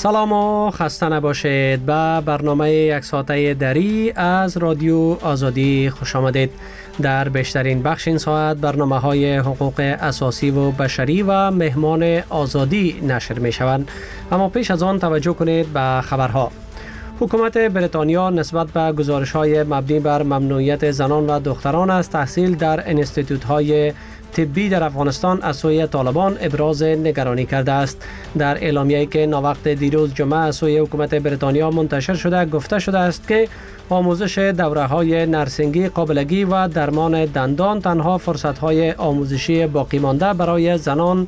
سلام و خسته نباشید. به برنامه یک ساعته دری از رادیو آزادی خوش آمدید. در بیشترین بخش این ساعت برنامه های حقوق اساسی و بشری و مهمان آزادی نشر می شوند. اما پیش از آن توجه کنید به خبرها. حکومت بریتانیا نسبت به گزارش‌های مبنی بر ممنوعیت زنان و دختران از تحصیل در انستیتوت‌های طبی در افغانستان از سوی طالبان ابراز نگرانی کرده است. در اعلامیه‌ای که ناوقت دیروز جمعه از سوی حکومت بریتانیا منتشر شده گفته شده است که آموزش دوره‌های نرسینگی، قابلگی و درمان دندان تنها فرصت‌های آموزشی باقی مانده برای زنان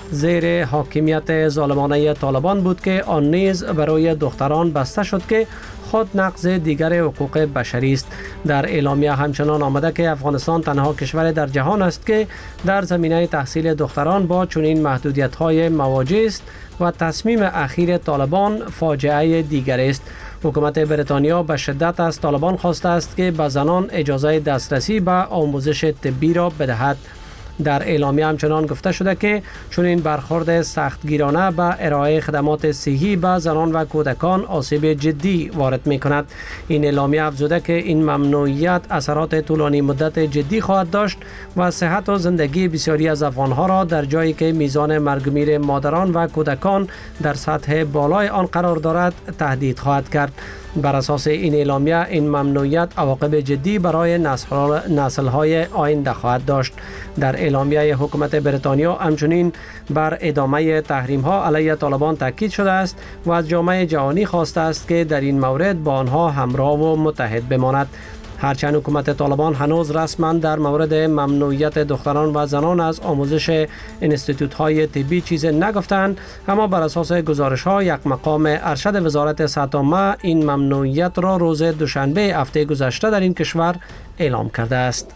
زیر حاکمیت ظالمانه طالبان بود که آن نیز برای دختران بسته شد که خود نقض دیگر حقوق بشری است. در اعلامیه همچنان آمده که افغانستان تنها کشور در جهان است که در زمینه تحصیل دختران با چنین محدودیت‌های مواجه است و تصمیم اخیر طالبان فاجعه دیگر است. حکومت بریتانیا به شدت از طالبان خواسته است که به زنان اجازه دسترسی به آموزش طبی را بدهد. در اعلامیه همچنان گفته شده که چنین برخورد سختگیرانه به ارائه خدمات صحی به زنان و کودکان آسیب جدی وارد می کند. این اعلامیه افزوده که این ممنوعیت اثرات طولانی مدت جدی خواهد داشت و صحت و زندگی بسیاری از افغانها را در جایی که میزان مرگ و میر مادران و کودکان در سطح بالای آن قرار دارد تهدید خواهد کرد. بر اساس این اعلامیه این ممنوعیت عواقب جدی برای نسل‌های آینده خواهد داشت. در اعلامیه حکومت بریتانیا همچنین بر ادامه تحریم‌ها علیه طالبان تاکید شده است و از جامعه جهانی خواسته است که در این مورد با آنها همراه و متحد بماند. هرچند حکومت طالبان هنوز رسما در مورد ممنوعیت دختران و زنان از آموزش انستیتوت‌های طبی چیزی نگفتند، اما بر اساس گزارش‌ها یک مقام ارشد وزارت صحت عامه این ممنوعیت را روز دوشنبه هفته گذشته در این کشور اعلام کرده است.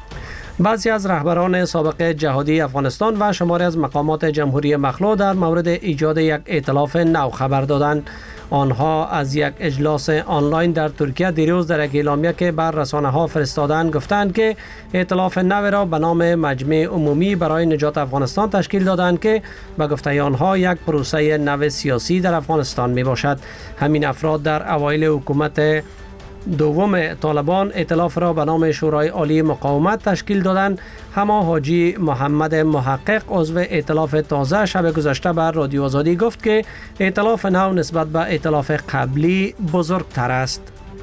بعضی از رهبران سابق جهادی افغانستان و شماری از مقامات جمهوری مخلوع در مورد ایجاد یک ائتلاف نو خبر دادند. آنها از یک اجلاس آنلاین در ترکیه دیروز در یک اعلامیه که بر رسانه‌ها فرستادند گفتند که ائتلاف نو را به نام مجمع عمومی برای نجات افغانستان تشکیل دادند که به گفته آنها یک پروسه نو سیاسی در افغانستان می باشد. همین افراد در اوایل حکومت دوم طالبان ائتلاف را به نام شورای عالی مقاومت تشکیل دادند. هما حاجی محمد محقق عضو ائتلاف تازه شب گذشته بر رادیو آزادی گفت که ائتلاف نو نسبت به ائتلاف قبلی بزرگتر است.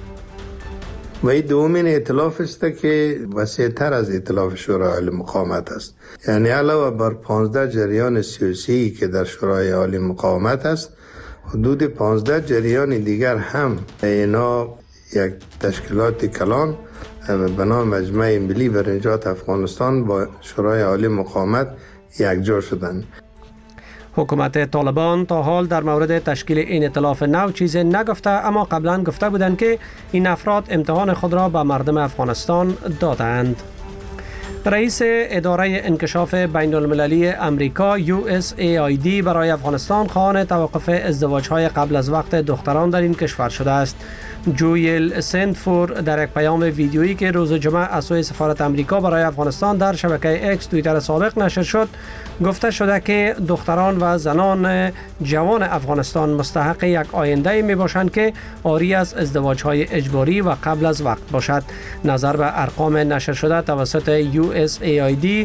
و این دومین ائتلاف است که وسیع‌تر از ائتلاف شورای عالی مقاومت است. یعنی علاوه بر 15 جریان سیاسی که در شورای عالی مقاومت است، حدود 15 جریان دیگر هم اینا یک تشکیلات کلان به نام مجمع ملی برای نجات افغانستان با شورای عالی مقاومت یکجا شدند. حکومت طالبان تا حال در مورد تشکیل این ائتلاف نو چیزی نگفته، اما قبلا گفته بودند که این افراد امتحان خود را به مردم افغانستان دادند. رئیس اداره انکشاف بین المللی امریکا USAID برای افغانستان خواهان توقف ازدواج‌های قبل از وقت دختران در این کشور شده است. جویل سنتفور در یک پیام ویدیویی که روز جمعه از سوی سفارت امریکا برای افغانستان در شبکه اکس توییتر سابق نشر شد گفته شده که دختران و زنان جوان افغانستان مستحق یک آینده می باشند که عاری از ازدواج‌های اجباری و قبل از وقت باشد. نظر به ارقام نشر شده توسط USAID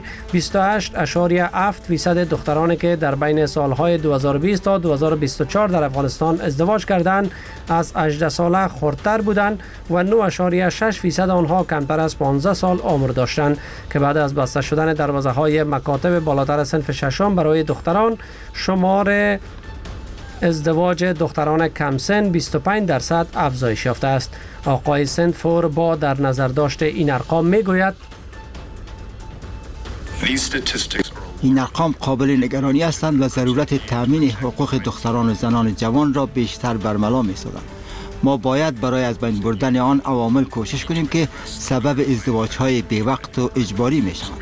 28.7% دخترانی که در بین سالهای 2020 تا 2024 در افغانستان ازدواج کردند از 18 ساله خردتر بودند و 9.6% آنها کمتر از 15 سال عمر داشتند که بعد از بسته شدن دروازه‌های مکاتب بالاتر صنف ششم برای دختران شمار ازدواج دختران کم سن 25% افزایش یافته است. آقای سنتفور با در نظر داشت این ارقام میگوید این ارقام قابل نگرانی هستند و ضرورت تأمین حقوق دختران و زنان جوان را بیشتر برملا می‌سازند. ما باید برای از بین بردن آن عوامل کوشش کنیم که سبب ازدواج‌های بی وقت و اجباری می‌شوند.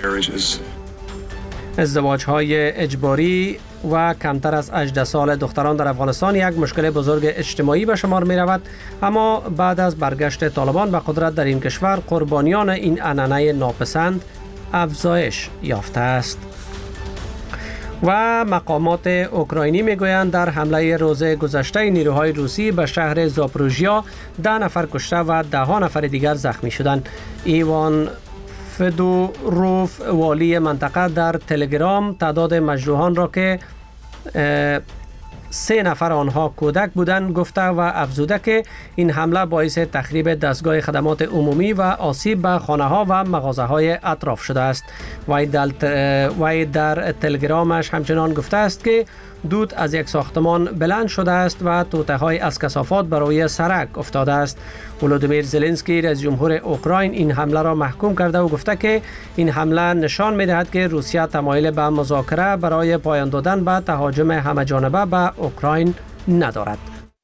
ازدواج‌های اجباری و کمتر از 18 سال دختران در افغانستان یک مشکل بزرگ اجتماعی به شمار می رود، اما بعد از برگشت طالبان به قدرت در این کشور قربانیان این عنعنه ناپسند افزایش یافته است. و مقامات اوکراینی میگویند در حمله روز گذشته نیروهای روسی به شهر زاپروژیا 10 نفر کشته و 10 نفر دیگر زخمی شدند. ایوان فدوروف والی منطقه در تلگرام تعداد مجروحان را که 3 نفر آنها کودک بودند گفته و افزوده که این حمله باعث تخریب دستگاه خدمات عمومی و آسیب به خانه‌ها و مغازه‌های اطراف شده است. وی در تلگرامش همچنان گفته است که دود از یک ساختمان بلند شده است و توطئه‌های از کثافات بر روی سرک افتاده است. ولودیمیر زلنسکی رئیس جمهور اوکراین این حمله را محکوم کرده و گفته که این حمله نشان می‌دهد که روسیه تمایل به مذاکره برای پایان دادن به تهاجم همه‌جانبه به اوکراین ندارد.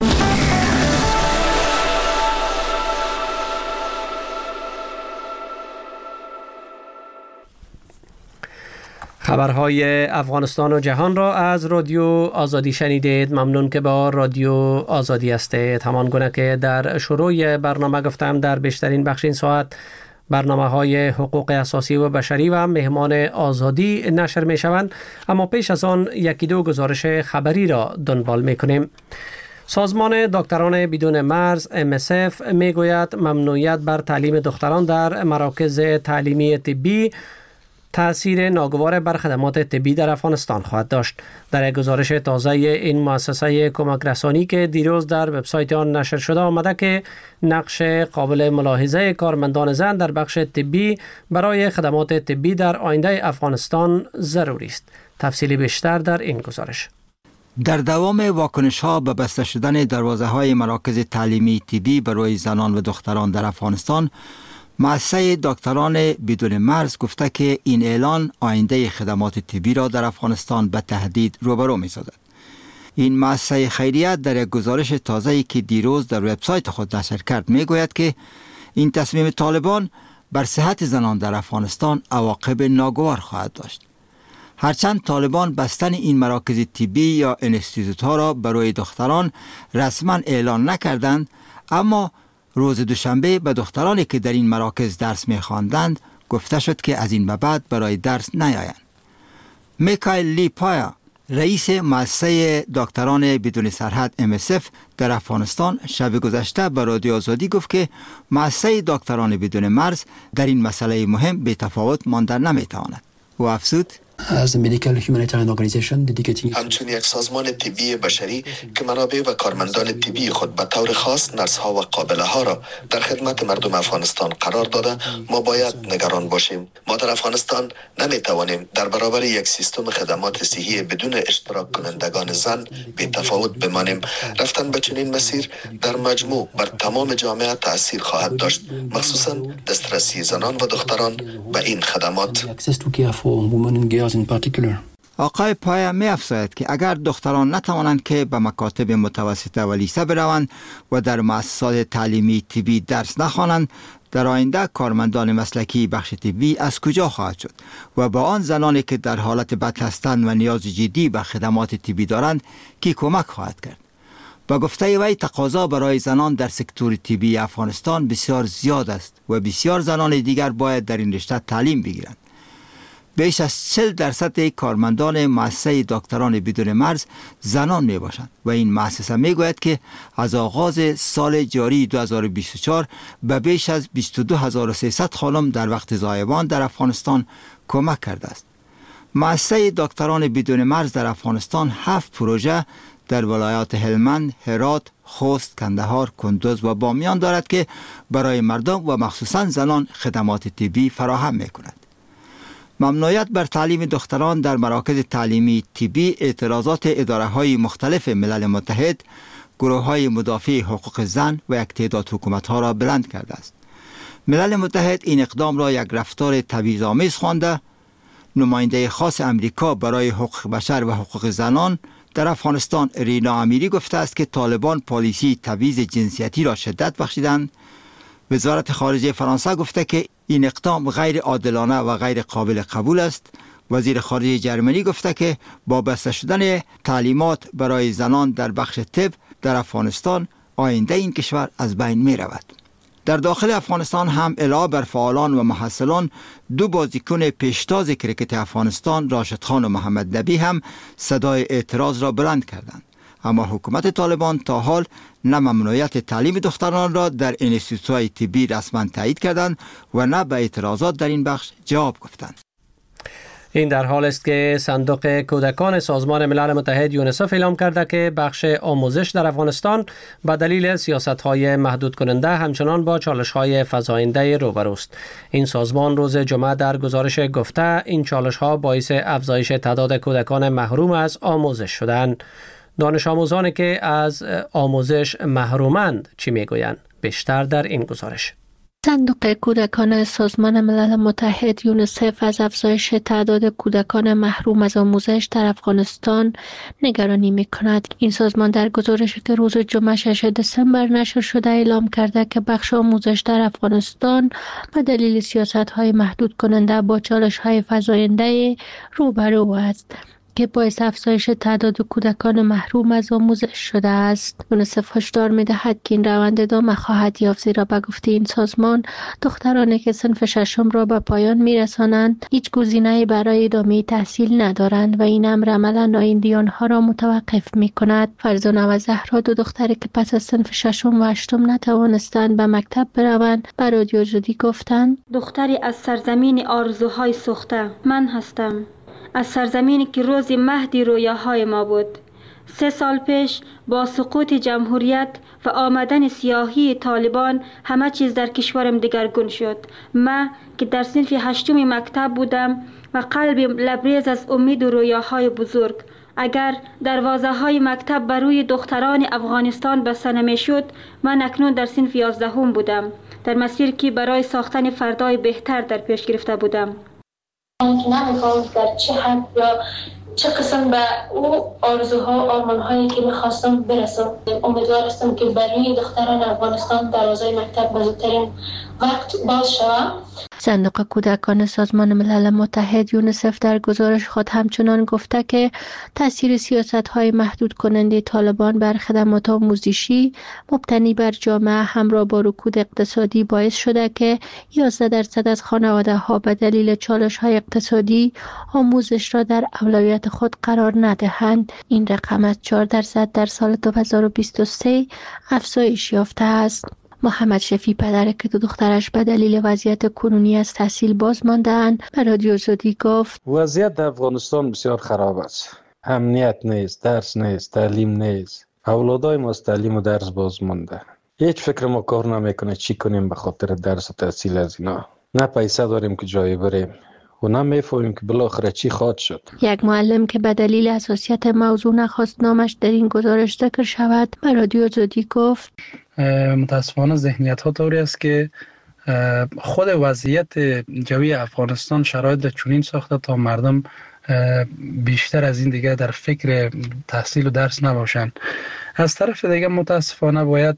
خبرهای افغانستان و جهان را از رادیو آزادی شنیدید. ممنون که با رادیو آزادی هستید. همان گونه که در شروع برنامه گفتم در بیشترین بخش این ساعت برنامه‌های حقوق اساسی و بشری و مهمان آزادی نشر می‌شوند، اما پیش از آن یکی دو گزارش خبری را دنبال می‌کنیم. سازمان دکتران بدون مرز MSF میگوید ممنوعیت بر تعلیم دختران در مراکز تعلیمی طبی تأثیر ناگوار بر خدمات طبی در افغانستان خواهد داشت. در یک گزارش تازه این مؤسسه کمک رسانی که دیروز در وبسایت آن نشر شده آمده که نقش قابل ملاحظه کارمندان زن در بخش طبی برای خدمات طبی در آینده افغانستان ضروری است. تفصیلی بیشتر در این گزارش. در دوام واکنش‌ها به بسته شدن دروازه‌های مراکز تعلیمی طبی برای زنان و دختران در افغانستان، مؤسسه دکتران بدون مرز گفته که این اعلان آینده خدمات طبی را در افغانستان به تهدید روبرو می‌سازد. این مؤسسه خیریه در یک گزارش تازه‌ای که دیروز در وبسایت خود نشر کرد میگوید که این تصمیم طالبان بر صحت زنان در افغانستان عواقب ناگوار خواهد داشت. هرچند طالبان بستن این مراکز طبی یا انستیتوت‌ها را برای دختران رسما اعلان نکردند، اما روز دوشنبه به دخترانی که در این مراکز درس می‌خواندند گفته شد که از این به بعد برای درس نیایند. میکایل لی پایا، رئیس مؤسسه دکتران بدون سرحد MSF در افغانستان، شب گذشته به رادیو آزادی گفت که مؤسسه دکتران بدون مرز در این مسئله مهم بی تفاوت ماندن نمی‌تواند. و افزود همچون یک سازمان طبی بشری که منابع و کارمندان طبی خود به طور خاص نرس‌ها و قابله‌ها را در خدمت مردم افغانستان قرار داده، ما باید نگران باشیم. ما در افغانستان نمی‌توانیم در برابر یک سیستم خدمات صحی بدون اشتراک کنندگان زن بی تفاوت بمانیم. رفتن به چنین مسیر در مجموع بر تمام جامعه تأثیر خواهد داشت، مخصوصاً دسترسی زنان و دختران به این خدمات. آقای پایا می افزاید که اگر دختران نتوانند که به مکاتب متوسطه و لیسه بروند و در مؤسسات تعلیمی طبی درس نخوانند، در آینده کارمندان مسلکی بخش طبی از کجا خواهد شد و با آن زنانی که در حالت بد هستند و نیاز جدی به خدمات طبی دارند کی کمک خواهد کرد؟ با گفته وی تقاضا برای زنان در سکتور طبی افغانستان بسیار زیاد است و بسیار زنان دیگر باید در این رشته تعلیم بگیرند. بیش از 40% کارمندان مؤسسه دکتران بدون مرز زنان می باشند و این مؤسسه می گوید که از آغاز سال جاری 2024 به بیش از 22300 خانم در وقت زایمان در افغانستان کمک کرده است. مؤسسه دکتران بدون مرز در افغانستان 7 پروژه در ولایات هلمند، هرات، خوست، کندهار، کندوز و بامیان دارد که برای مردم و مخصوصا زنان خدمات طبی فراهم می کند. ممنوعیت بر تعلیم دختران در مراکز تعلیمی طبی اعتراضات اداره‌های مختلف ملل متحد، گروه‌های مدافع حقوق زن و یک تعداد حکومت‌ها را بلند کرده است. ملل متحد این اقدام را یک رفتار تبعیض‌آمیز خوانده. نماینده خاص امریکا برای حقوق بشر و حقوق زنان در افغانستان رینا امیری گفته است که طالبان پالیسی تبعیض جنسیتی را شدت بخشیدند. وزارت خارجه فرانسه گفته که این اقدام غیر عادلانه و غیر قابل قبول است. وزیر خارجه جرمنی گفته که با بسته شدن تعلیمات برای زنان در بخش طب در افغانستان آینده این کشور از بین می رود. در داخل افغانستان هم علاوه بر فعالان و محصلان، 2 بازیکن پیشتاز کرکت افغانستان راشد خان و محمد نبی هم صدای اعتراض را بلند کردند. اما حکومت طالبان تا حال نه ممنوعیت تعلیم دختران را در انستیتوت‌های طبی رسما تایید کردند و نه به اعتراضات در این بخش جواب گفتند. این در حال است که صندوق کودکان سازمان ملل متحد یونیسف اعلام کرده که بخش آموزش در افغانستان به دلیل سیاست‌های محدود کننده همچنان با چالش‌های فزاینده روبروست. این سازمان روز جمعه در گزارش گفته این چالش‌ها باعث افزایش تعداد کودکان محروم از آموزش شدند. دانش آموزانی که از آموزش محرومند چی میگویند؟ بیشتر در این گزارش. صندوق کودکان سازمان ملل متحد یونیسف از افزایش تعداد کودکان محروم از آموزش در افغانستان نگرانی می‌کند. این سازمان در گزارشی که روز جمعه 6 دسامبر نشر شده اعلام کرده که بخش آموزش در افغانستان به دلیل سیاست‌های محدود کننده با چالش‌های فزاینده روبرو است که باعث افزایش تعداد کودکان محروم از آموزش شده است. یونیسف هشدار می‌دهد که این روند ادامه خواهد یافت، زیرا به گفته این سازمان دخترانی که صنف ششم را به پایان می‌رسانند هیچ گزینه‌ای برای ادامه تحصیل ندارند و این امر عملاً آینده آنها را متوقف می‌کند. فرزانه و زهرا، 2 دختری که پس از صنف ششم و هشتم نتوانستند به مکتب بروند، به رادیو آزادی گفتند: دختری از سرزمین آرزوهای سوخته من هستم، از سرزمینی که روز مهدی رویاهای ما بود. 3 سال پیش با سقوط جمهوریت و آمدن سیاهی طالبان همه چیز در کشورم دگرگون شد. من که در صنف 8 مکتب بودم و قلبم لبریز از امید و رویاهای بزرگ، اگر دروازه های مکتب بر روی دختران افغانستان بسته نمی شد، من اکنون در صنف 11 بودم، در مسیر که برای ساختن فردای بهتر در پیش گرفته بودم. نمی‌خوام در چه حد یا چه قسم به او آرزوها و آرمان‌هایی که می‌خواستم برسم. امیدوار هستم که برای دختران افغانستان دروازه مکتب به زودترین وقت باز شود. صندوق کودکان سازمان ملل متحد یونیسف در گزارش خود همچنان گفته که تاثیر سیاست‌های محدود کننده طالبان بر خدمات آموزشی مبتنی بر جامعه همراه با رکود اقتصادی باعث شده که 11% از خانواده‌ها به دلیل چالش‌های اقتصادی آموزش را در اولویت خود قرار ندهند. این رقم از 4% در سال 2023 افزایش یافته است. محمد شفیع، پدر که 2 دخترش به دلیل وضعیت کنونی از تحصیل باز مانده‌اند، به رادیو آزادی گفت: وضعیت در افغانستان بسیار خراب است. امنیت نیست، درس نیست، تعلیم نیست. اولادای ما از تعلیم و درس باز مانده. هیچ فکر ما کار نمیکنه چی کنیم به خاطر درس و تحصیل از اینا. نه پیسه داریم که جایی بریم و نه میفهمیم که بالاخره چی خواهد شد. یک معلم که به دلیل حساسیت موضوع نخواست نامش در این گزارش ذکر شود، به رادیو آزادی گفت: متاسفانه ذهنیت ها طوری است که خود وضعیت جوی افغانستان شرایط چنین ساخته تا مردم بیشتر از این دیگه در فکر تحصیل و درس نباشند. از طرف دیگه متاسفانه باید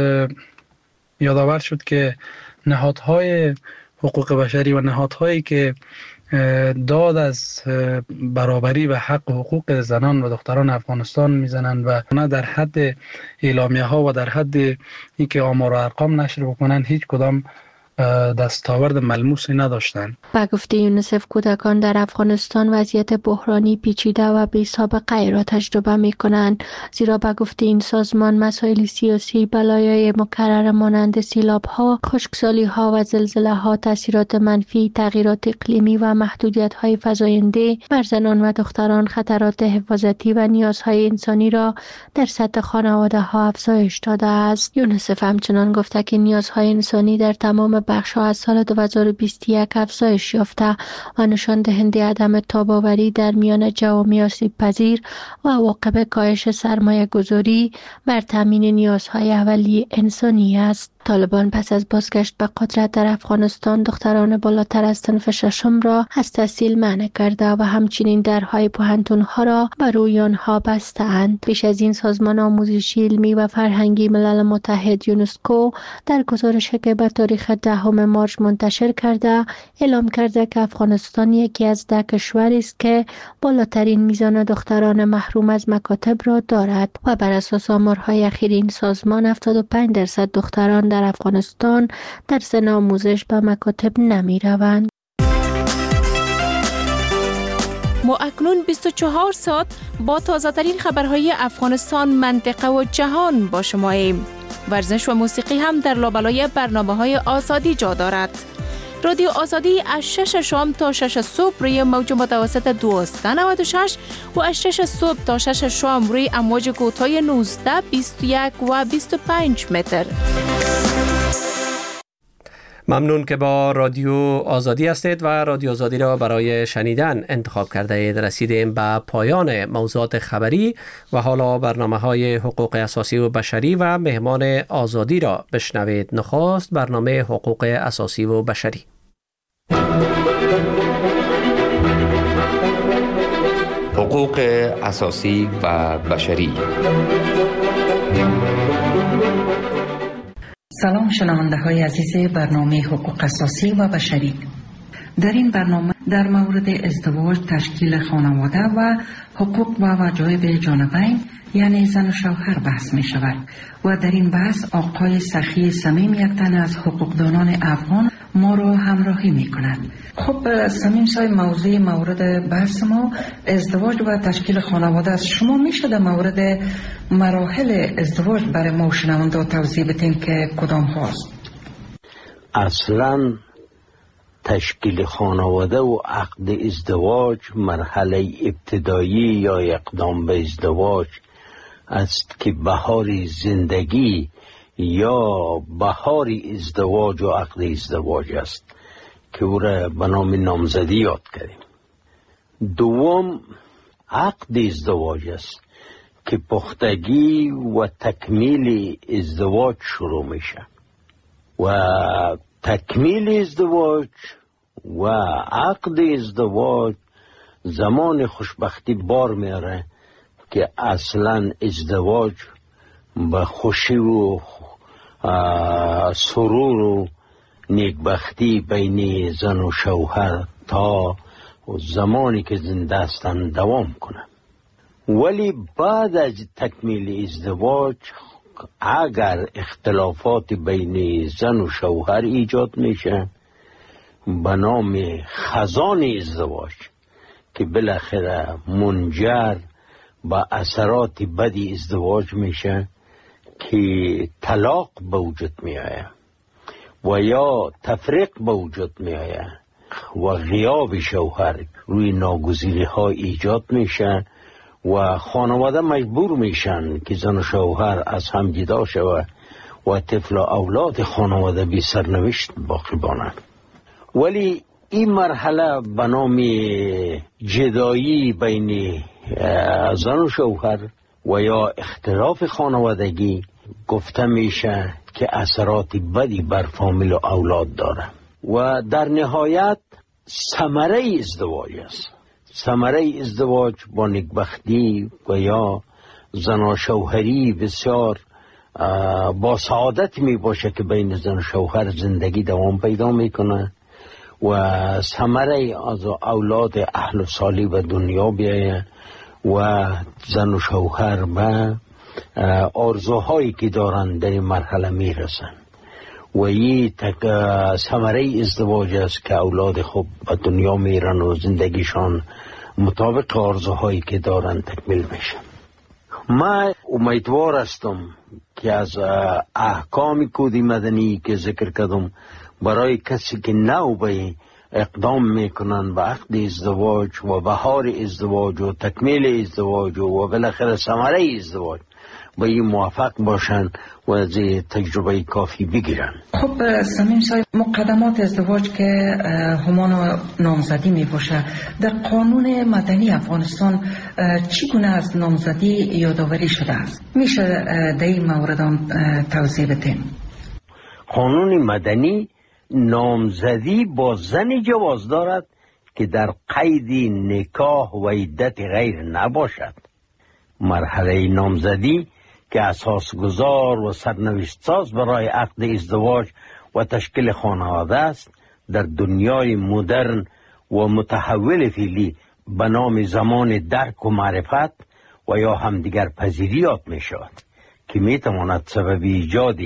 یادآور شد که نهادهای حقوق بشری و نهادهایی که داد از برابری و حق و حقوق زنان و دختران افغانستان میزنند و نه در حد اعلامیه ها و در حد اینکه آمار و ارقام نشر بکنن هیچ کدام دستاورد ملموسی نداشتند. با گفته یونیسف، کودکان در افغانستان وضعیت بحرانی پیچیده و بی سابقه را تجربه می کنند، زیرا با گفته این سازمان مسائل سیاسی، بلایای مکرر مانند سیلاب‌ها، خشکسالی‌ها و زلزله‌ها، تاثیرات منفی، تغییرات اقلیمی و محدودیت‌های فزاینده بر زنان و دختران خطرات حفاظتی و نیازهای انسانی را در سطح خانواده‌ها افزایش داده است. یونیسف همچنان گفته که نیازهای انسانی در تمام بخش‌ها از سال 2021 افزایش یافته و نشان دهنده عدم تاب‌آوری در میان جوامع آسیب‌پذیر و عواقب کاهش سرمایه‌گذاری بر تامین نیازهای اولیه انسانی است. طالبان پس از بازگشت به قدرت در افغانستان دختران بالاتر از صنف ششم را از تحصیل منع کرده و همچنین درهای پوهنتون‌ها را بر روی آنها بسته‌اند. پیش از این سازمان آموزشی، علمی و فرهنگی ملل متحد یونسکو در گزارشی که به تاریخ 10 مارس منتشر کرده اعلام کرده که افغانستان یکی از 10 کشوری است که بالاترین میزان دختران محروم از مکاتب را دارد و بر اساس آمارهای اخیر این سازمان 75% دختران در در افغانستان در سن آموزش به مکاتب نمی روند. ما اکنون 24 ساعت با تازه‌ترین خبرهای افغانستان، منطقه و جهان با شماییم. ورزش و موسیقی هم در لابلای برنامه‌های آزادی جا دارد. رادیو آزادی از 6 شام تا 6 صبح روی موج متوسط 1296 و از 6 صبح تا 6 شام روی امواج کوتاه 19، 21 و 25 متر. ممنون که با رادیو آزادی هستید و رادیو آزادی را برای شنیدن انتخاب کرده اید. رسیدیم به پایان موضوعات خبری و حالا برنامه‌های حقوق اساسی و بشری و مهمان آزادی را بشنوید. نخست برنامه حقوق اساسی و بشری. حقوق اساسی و بشری. سلام شنونده های عزیز برنامه حقوق اساسی و بشری. در این برنامه در مورد ازدواج، تشکیل خانواده و حقوق و واجب جانبین یعنی زن و شوهر بحث می شود و در این بحث آقای سخی صمیم، یک تن از حقوقدانان افغان، ما را همراهی می کند. خب صمیم صاحب، موضوع مورد بحث ما ازدواج و تشکیل خانواده است. شما می شده مورد مراحل ازدواج برای ما شنونده توضیح بدین که کدام هاست؟ اصلا تشکیل خانواده و عقد ازدواج مرحله ابتدایی یا اقدام به ازدواج است که بهار زندگی یا بهار ازدواج و عقد ازدواج است که او را به نام نامزدی یاد کردیم. دوم عقد ازدواج است که پختگی و تکمیل ازدواج شروع میشه و تکمیل ازدواج و عقد ازدواج زمان خوشبختی بار میاره که اصلا ازدواج به خوشی و سرور و نیکبختی بین زن و شوهر تا زمانی که زنده هستند دوام کنه. ولی بعد از تکمیل ازدواج اگر اختلافات بین زن و شوهر ایجاد میشه به نام خزان ازدواج که بالاخره منجر به اثرات بدی ازدواج میشه که طلاق به وجود میآید و یا تفریق به وجود میآید و غیاب شوهر روی ناگزیری ها ایجاد میشه و خانواده مجبور میشن که زن و شوهر از هم جدا شود و طفل و اولاد خانواده بی سرنوشت باقی مانند. ولی این مرحله به نام جدایی بین زن و شوهر و یا اختلاف خانوادگی گفته میشه که اثرات بدی بر فامیل و اولاد داره و در نهایت ثمره ازدواج است. ثمره ازدواج با نیکبختی و یا زن و شوهری بسیار با سعادت می باشه که بین زن و شوهر زندگی دوام پیدا میکنه و ثمره از اولاد اهل و صالح و دنیا بیایه و زن و شوهر به آرزوهایی که دارن در این مرحله میرسن و این ثمره ازدواج است که اولاد خوب به دنیا میرن و زندگیشان مطابق آرزوهایی که دارن تکمیل میشه. من امیدوار هستم که از احکام کد مدنی که ذکر کردم برای کسی که نو به اقدام میکنن به عقد ازدواج و بهار ازدواج و تکمیل ازدواج و بالاخره ثمره ازدواج به این موفق باشن و از تجربه کافی بگیرن. خب صمیم صاحب، مقدمات ازدواج که همان نامزدی می باشه، در قانون مدنی افغانستان چگونه از نامزدی یادآوری شده است؟ میشه در این مورد توضیح بدین؟ قانون مدنی نامزدی با زنی جواز دارد که در قید نکاح و عدت غیر نباشد. مرحله نامزدی که اساس گذار و سرنوشت ساز برای عقد ازدواج و تشکیل خانواده است، در دنیای مدرن و متحول فعلی به نام زمان درک و معرفت و یا همدیگر پذیری یاد می شود که می تواند سبب ایجاد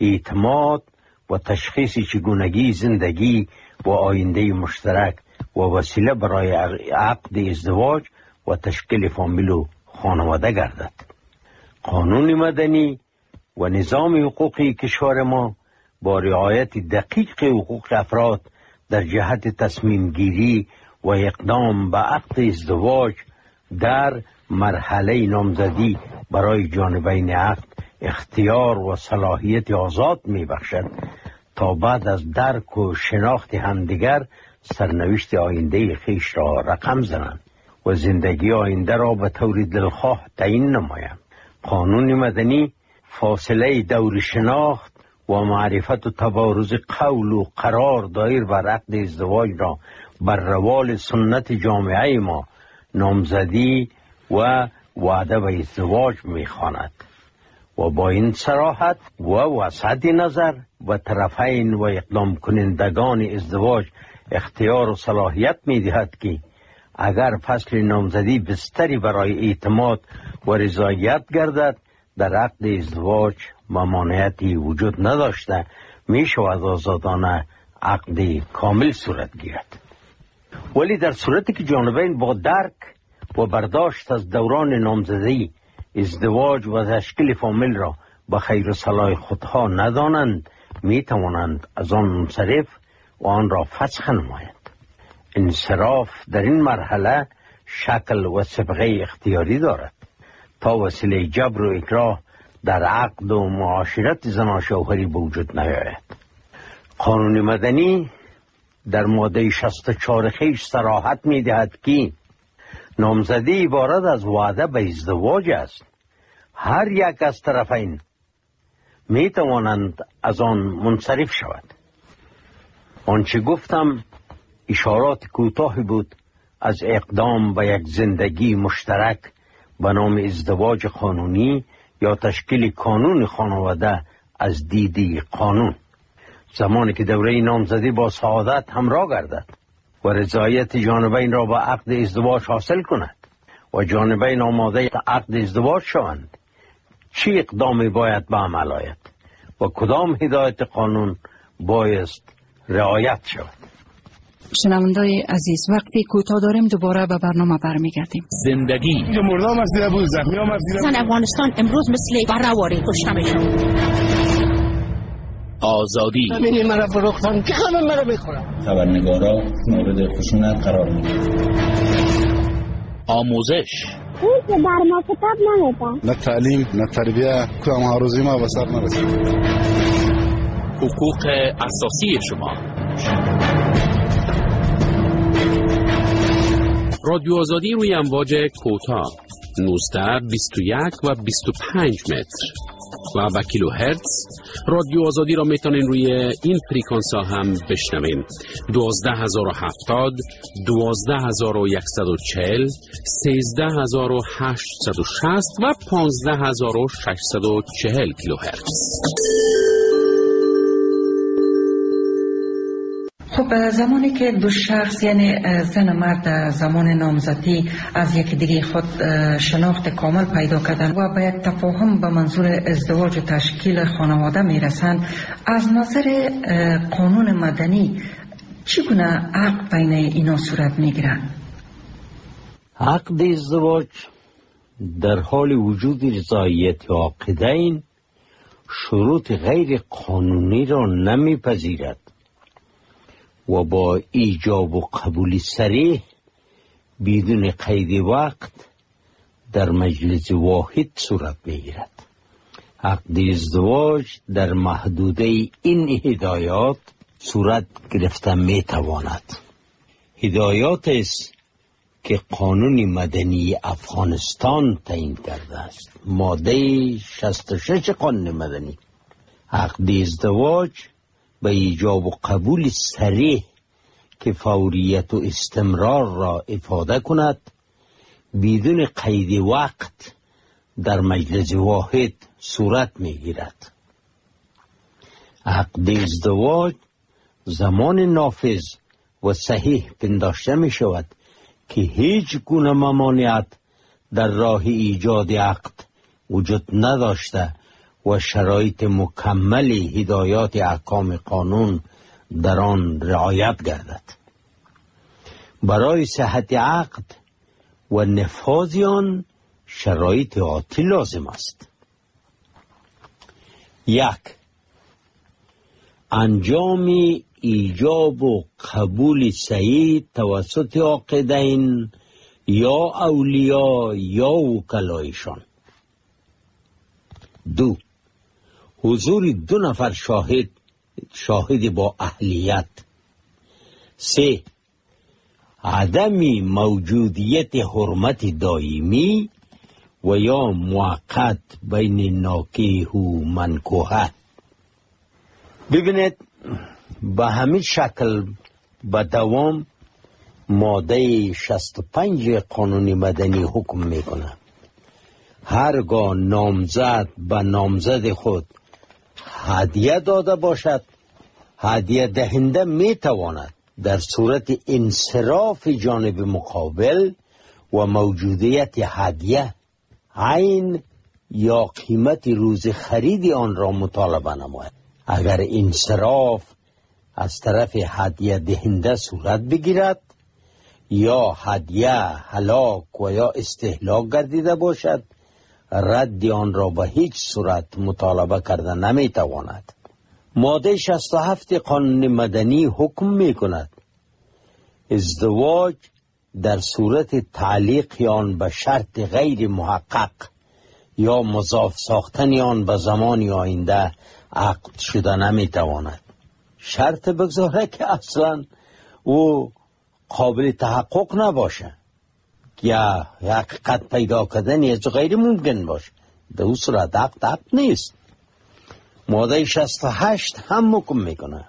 اعتماد و تشخیص چگونگی زندگی و آینده مشترک و وسیله برای عقد ازدواج و تشکیل فامیل و خانواده گردد. قانون مدنی و نظام حقوقی کشور ما با رعایت دقیق حقوق افراد در جهت تصمیم گیری و اقدام به عقد ازدواج در مرحله نامزدی برای جانبین عقد اختیار و صلاحیت آزاد می بخشد تا بعد از درک و شناخت همدیگر سرنوشت آینده خیش را رقم زنند و زندگی آینده را به طور دلخواه تعیین نمایند. قانون مدنی فاصله دور شناخت و معرفت و تبارز قول و قرار دایر بر عقد ازدواج را بر روال سنت جامعه ما نامزدی و وعده به ازدواج می‌خواند و با این صراحت و وسعت نظر و طرفین و اقدام کنندگان ازدواج اختیار و صلاحیت می‌دهد که اگر فصل نامزدی بستری برای اعتماد و رضایت گردد در عقد ازدواج ممانعتی وجود نداشته می شود آزادانه عقد کامل صورت گیرد. ولی در صورتی که جانبین با درک و برداشت از دوران نامزدی ازدواج و تشکیل فامیل را به خیر و صلاح خودها ندانند می توانند از آن منصرف و آن را فسخ نمایند. انصراف در این مرحله شکل و صبغه اختیاری دارد تا وسیله جبر و اکراه در عقد و معاشرت زن و شوهری به وجود نیاید. قانون مدنی در ماده 64 خیش صراحت می دهد که نامزدی عبارت از وعده به ازدواج است. هر یک از طرفین می توانند از آن منصرف شود. آنچه گفتم اشارات کوتاهی بود از اقدام به یک زندگی مشترک به نام ازدواج قانونی یا تشکیل کانون خانواده از دیدی قانون. زمانی که دوره نامزدی با سعادت همراه گردد و رضایت جانبین را به عقد ازدواج حاصل کند و جانبین آماده عقد ازدواج شوند، چه اقدامی باید به عمل آید و کدام هدایت قانون بایست رعایت شود؟ شنوندای عزیز، وقتی کوتاه داریم دوباره به برنامه برمیگردیم. زندگی مردم از دیده بود، زخمی هم از دیده بود. زن افغانستان امروز مثل برهواری کشته میشن. آزادی همینی مرا فروختن که همه مرا بخورن. خبرنگارا مورد خشونت قرار میدن. آموزش این که در ما کتاب نمیدن. نه تعلیم نه تربیه که هم هاروزی ما به سر نرسید. حقوق اساسی شما. رادیو آزادی روی امواج کوتاه 19 21 و 25 متر و به کیلوهرتز. رادیو آزادی را میتونین روی این فریکانس ها هم بشنوین: 12070 12140 13860 و 15640 کیلوهرتز. خب زمانی که دو شخص یعنی زن و مرد زمان نامزدی از یکدیگر خود شناخت کامل پیدا کردن و به یک تفاهم به منظور ازدواج و تشکیل خانواده میرسند، از نظر قانون مدنی چگونه عقد بین اینا صورت میگیرد؟ عقد ازدواج در حال وجود رضایت عاقدین شروط غیر قانونی را نمیپذیرد و با ایجاب و قبول صریح بدون قید وقت در مجلس واحد صورت میگیرد. عقد ازدواج در محدوده این هدایات صورت گرفته میتواند. هدایات است که قانون مدنی افغانستان تعیین کرده است. ماده 66 قانون مدنی: عقد ازدواج به ایجاب و قبول صریح که فوریت و استمرار را افاده کند بدون قید وقت در مجلس واحد صورت میگیرد. عقد ازدواج زمان نافذ و صحیح پنداشته می شود که هیچ گونه ممانعت در راه ایجاد عقد وجود نداشته و شرایط مکمل هدایات احکام قانون در آن رعایت گردد. برای صحت عقد و نفاذ آن شرایط آتی لازم است. 1. انجام ایجاب و قبول صحیح توسط عاقدین یا اولیاء یا وکلایشان. 2. حضور 2 نفر شاهد با اهلیت. 3. عدم موجودیت حرمت دائمی و یا موقت بین ناکیح و منکوحه. ببینید به همین شکل به دوام ماده 65 قانون مدنی حکم میکنه هرگاه نامزد به نامزد خود هدیه داده باشد، هدیه دهنده میتواند در صورت انصراف جانب مقابل و موجودیت هدیه عین یا قیمت روز خرید آن را مطالبه نماید. اگر انصراف از طرف هدیه دهنده صورت بگیرد یا هدیه هلاک و یا استهلاک گردیده باشد، رد آن را به هیچ صورت مطالبه کرده نمیتواند. ماده 67 قانون مدنی حکم می کند ازدواج در صورت تعلیق آن به شرط غیر محقق یا مضاف ساختن آن به زمان آینده عقد شده نمیتواند. شرط بگذاره که اصلا او قابل تحقق نباشه یا حقیقت پیدا کردن از غیر ممکن باشه، در اون صورت عقد نیست. ماده 68 هم حکم میکنه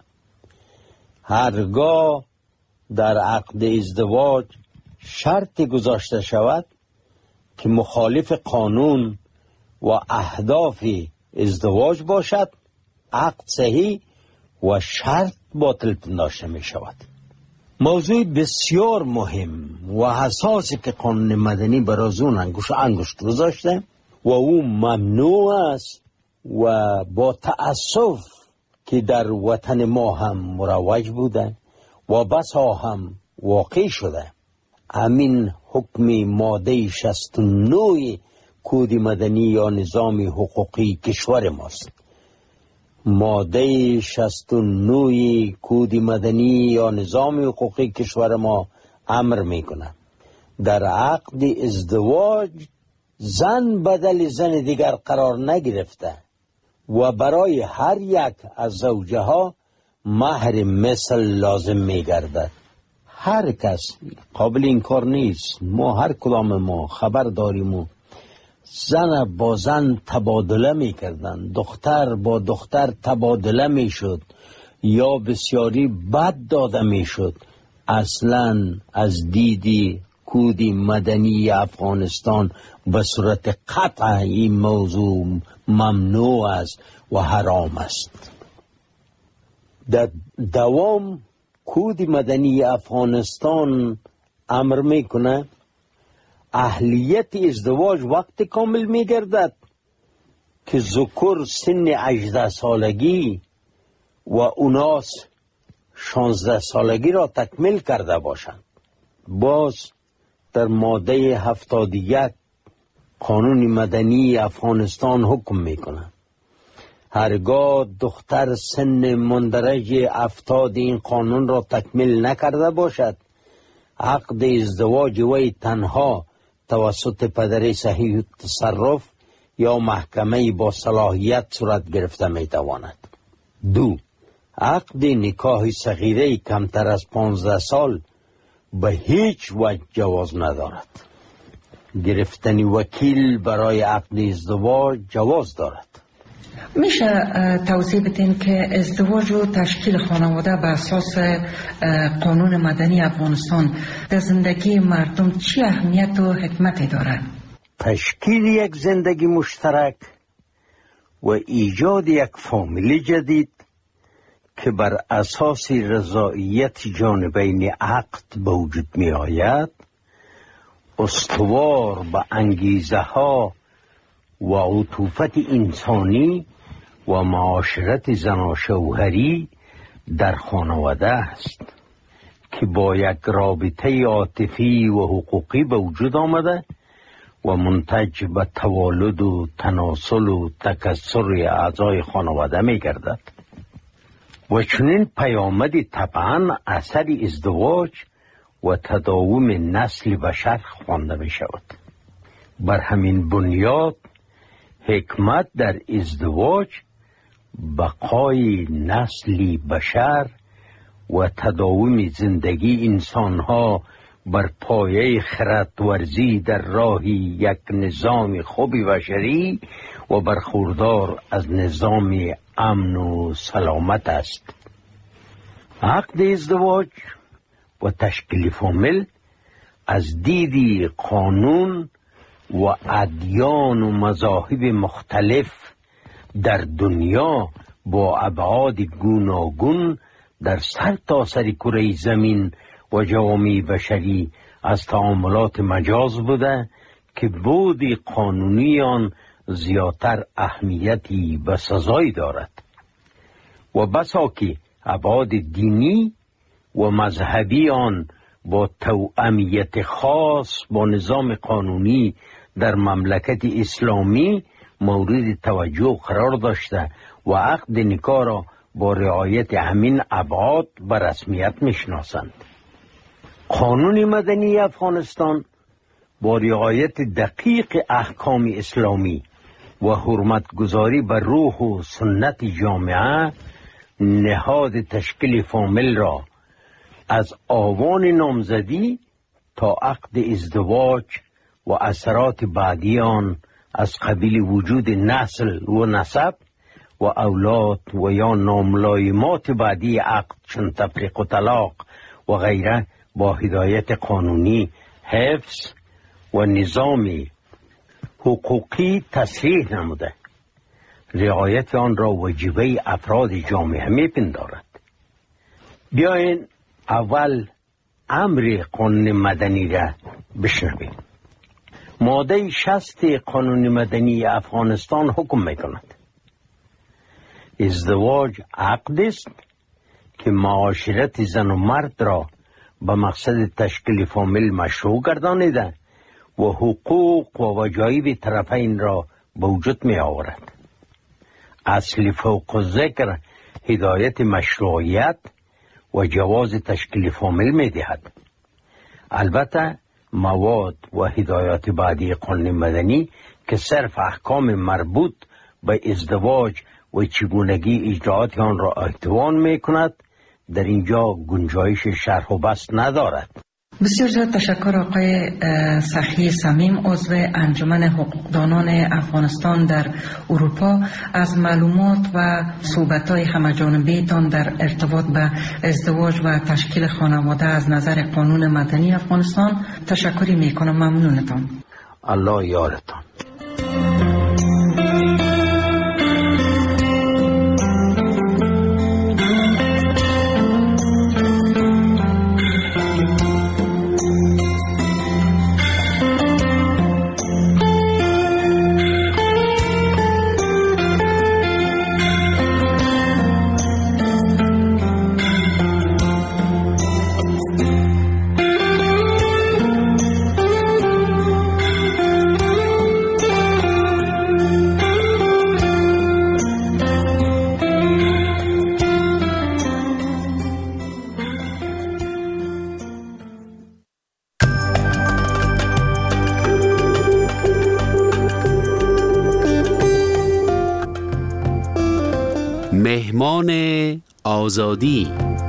هرگاه در عقد ازدواج شرط گذاشته شود که مخالف قانون و اهداف ازدواج باشد، عقد صحیح و شرط باطل پنداشته می شود. موضوع بسیار مهم و حساسی که قانون مدنی برای اون انگشت گذاشته و او ممنوع است و با تأسف که در وطن ما هم مروج بوده و بسا هم واقع شده. همین حکم ماده 69 کد مدنی یا نظام حقوقی کشور ماست. ماده 69 کد مدنی یا نظام حقوقی کشور ما امر میکنه در عقد ازدواج زن بدل زن دیگر قرار نگرفته و برای هر یک از زوجه ها مهر مثل لازم میگردد. هر کس قابل انکار نیست، ما هر کدام ما خبر داریم و زن با زن تبادله میکردن، دختر با دختر تبادله میشد یا بسیاری بد داده میشد. اصلا از دیدی کد مدنی افغانستان به صورت قطع این موضوع ممنوع است و حرام است. در دوام کد مدنی افغانستان امر میکنه اهلیت ازدواج وقت کامل میگردد که ذکر سن 18 سالگی و اوناس 16 سالگی را تکمیل کرده باشند. باز در ماده 71 قانون مدنی افغانستان حکم میکنه هرگاه دختر سن مندرج 70 این قانون را تکمیل نکرده باشد، عقد ازدواج وی تنها توسط پدر صحیح تصرف یا محکمه با صلاحیت صورت گرفته میتواند. 2. عقد نکاح صغیره کمتر از 15 سال به هیچ وجه جواز ندارد. گرفتن وکیل برای عقد ازدواج جواز دارد. میشه توضیح بدین که ازدواج و تشکیل خانواده به اساس قانون مدنی افغانستان در زندگی مردم چی اهمیت و حکمتی دارد؟ تشکیل یک زندگی مشترک و ایجاد یک فامیل جدید که بر اساس رضایت جانبین عقد به وجود می آید، استوار به انگیزه ها و عطوفت انسانی و معاشرت زن و شوهری در خانواده است که با یک رابطه عاطفی و حقوقی به وجود آمده و منتج به توالد و تناسل و تکثر اعضای خانواده می گردد و چنین پیامدی طبعا اثر ازدواج و تداوم نسل بشر خوانده می شود. بر همین بنیاد حکمت در ازدواج بقای نسل بشر و تداوم زندگی انسانها بر پایه خردورزی در راه یک نظام خوب بشری و برخوردار از نظام امن و سلامت است. عقد ازدواج و تشکیل فامیل از دید قانون و ادیان و مذاهب مختلف در دنیا با ابعاد گوناگون در سرتاسر کره زمین و جوامع بشری از تعاملات مجاز بوده که بود قانونی آن زیادتر اهمیتی و سزایی دارد و بسا که ابعاد دینی و مذهبی آن با توأمیت خاص با نظام قانونی در مملکت اسلامی مورد توجه قرار داشته و عقد نکاح را با رعایت همین ابعاد به رسمیت میشناسند. قانون مدنی افغانستان با رعایت دقیق احکام اسلامی و حرمتگذاری بر روح و سنت جامعه نهاد تشکیل فامیل را از آوان نامزدی تا عقد ازدواج و اثرات بعدی آن از قبیل وجود نسل و نسب و اولاد و یا ناملایمات بعدی عقد چون تفریق و طلاق و غیره با هدایت قانونی حفظ و نظام حقوقی تصریح نموده. رعایت آن را واجبه افراد جامعه میپندارد. بیاین اول امر قانون مدنی را بشنویم. ماده 60 قانون مدنی افغانستان حکم میکند ازدواج عقد است که معاشرت زن و مرد را به مقصد تشکیل فامیل مشروع گردانیده و حقوق و وجایب طرفین را به وجود می آورد. اصل فوق ذکر هدایت مشروعیت و جواز تشکیل فامیل می دهد. البته مواد و هدایات بعدی قانون مدنی که صرف احکام مربوط به ازدواج و چگونگی اجرات آن را احتوا می کند در اینجا گنجایش شرح و بسط ندارد. بسیار زیاد تشکر آقای سخی صمیم، عضو انجمن حقوقدانان افغانستان در اروپا، از معلومات و صحبت‌های همه‌جانبه تان در ارتباط به ازدواج و تشکیل خانواده از نظر قانون مدنی افغانستان تشکری میکنم. ممنونتان. الله یارتان. مهمان آزادی.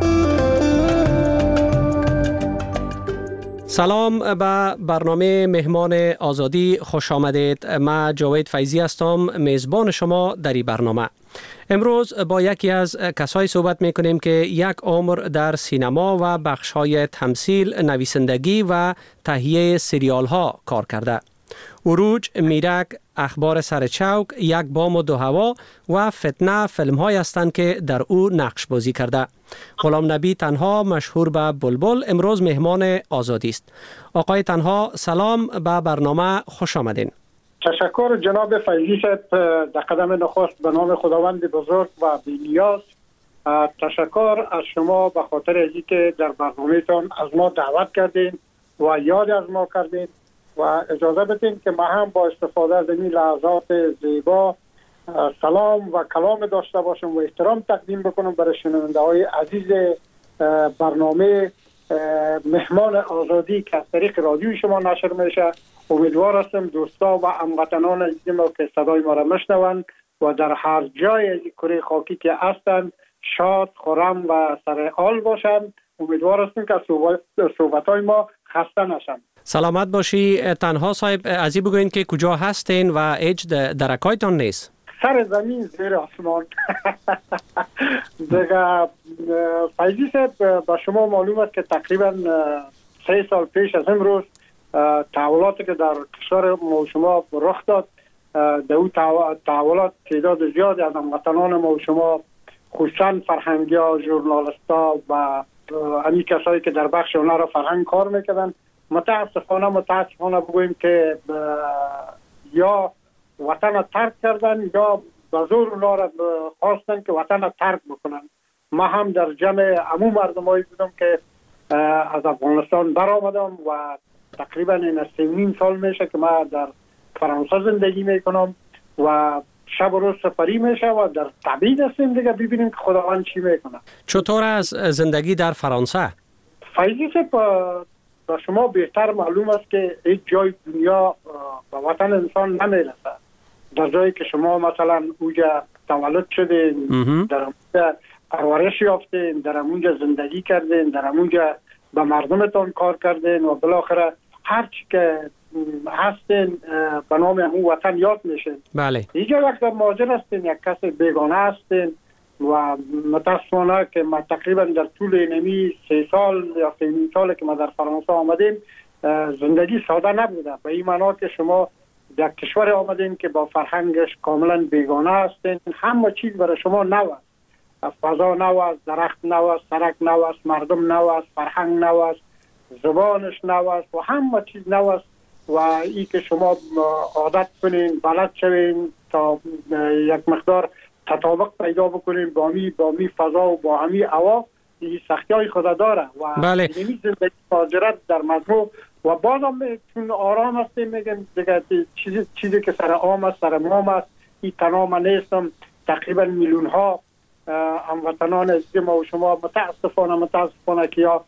سلام به برنامه مهمان آزادی خوش آمدید. من جاوید فیضی هستم، میزبان شما در این برنامه. امروز با یکی از کسایی صحبت میکنیم که یک عمر در سینما و بخش‌های تمثیل، نویسندگی و تهیه سریال ها کار کرده. عروج، میرک، اخبار سرچوک، یک بام و دو هوا و فتنه فیلم های هستند که در او نقش بازی کرده. غلام نبی تنها مشهور به بلبل امروز مهمان آزادی است. آقای تنها، سلام، به برنامه خوش آمدین. تشکر جناب فیضی صاحب در قدم نخست به نام خداوند بزرگ و بی‌نیاز. تشکر از شما به خاطر اینکه در برنامه‌تان از ما دعوت کردین و یاد از ما کردین و اجازه بدین که ما هم با استفاده از این لحظات زیبا سلام و کلام داشته باشم و احترام تقدیم بکنم برای شنونده های عزیز برنامه مهمان آزادی که از طریق رادیوی شما نشر میشه. امیدوار هستم دوستا و هموطنان عزیز ما که صدای ما را میشنوند و در هر جای از کره خاکی که هستند شاد، خرم و سرحال باشند. امیدوار هستم که صحبت‌های ما خسته نشن. سلامت باشی. تنها صاحب ازی بگوین که کجا هستین و هیچ درکایتان نیست؟ سر زمین زیر آسمان. دیگه فیضی صاحب با شما معلوم است که تقریبا 3 سال پیش از امروز تحولاتی که در کشور ما و شما رخ داد، در اون تحولات تعداد زیادی از هموطنان ما و شما خصوصا فرهنگی‌ها، ژورنالیست‌ها و همین کسایی که در بخش هنر و فرهنگ کار میکردن متاسفانه بگوییم که یا وطن ترک کردن یا به زور اونا را خواستن که وطن ترک بکنن. ما هم در جمع عموم مردمایی بودم که از افغانستان برآمدم و تقریبا این 3 سال میشه که ما در فرانسه زندگی میکنم و شب و روز سفری میشه و در تبعید هستیم دیگه ببینیم که خداوند چی میکنه. چطور از زندگی در فرانسه؟ فیضی با شما بهتر معلوم است که هیچ جای دنیا به وطن انسان نمیرسه. در جایی که شما مثلا اونجا تولد شدین، در اونجا پرورش یافتین، در اونجا زندگی کردین، در اونجا به مردمتان کار کردین و بالاخره هر چی که هستین به نام اون وطن یاد میشین. بله. اینجا وقت در مهاجر هستین، یک کس بیگانه هستین و متاسفانه که ما تقریبا در طول اینمی 3 سال یا 3 سال که ما در فرانسه آمدیم زندگی ساده نبوده. به این معنا که شما در کشور آمدین که با فرهنگش کاملا بیگانه هستین، همه چیز برای شما نو است، فضا نو است، درخت نو است، سرک نو است، مردم نو است، فرهنگ نو است، زبانش نو است و همه چیز نو است و ای که شما عادت کنین، بلد شوین تا یک مقدار تطابق پیدا بکنیم با می فضا و با همی هوا، این سختی های خود داره و بله. اینمی زندگی مهاجرت در مجموع و بازم چون آرام هستیم میگن دیگه چیزی که سر عام است، سر مام است، این تنها نیستم. تقریبا میلیون ها هموطنان عزیز ما و شما متاسفانه که یا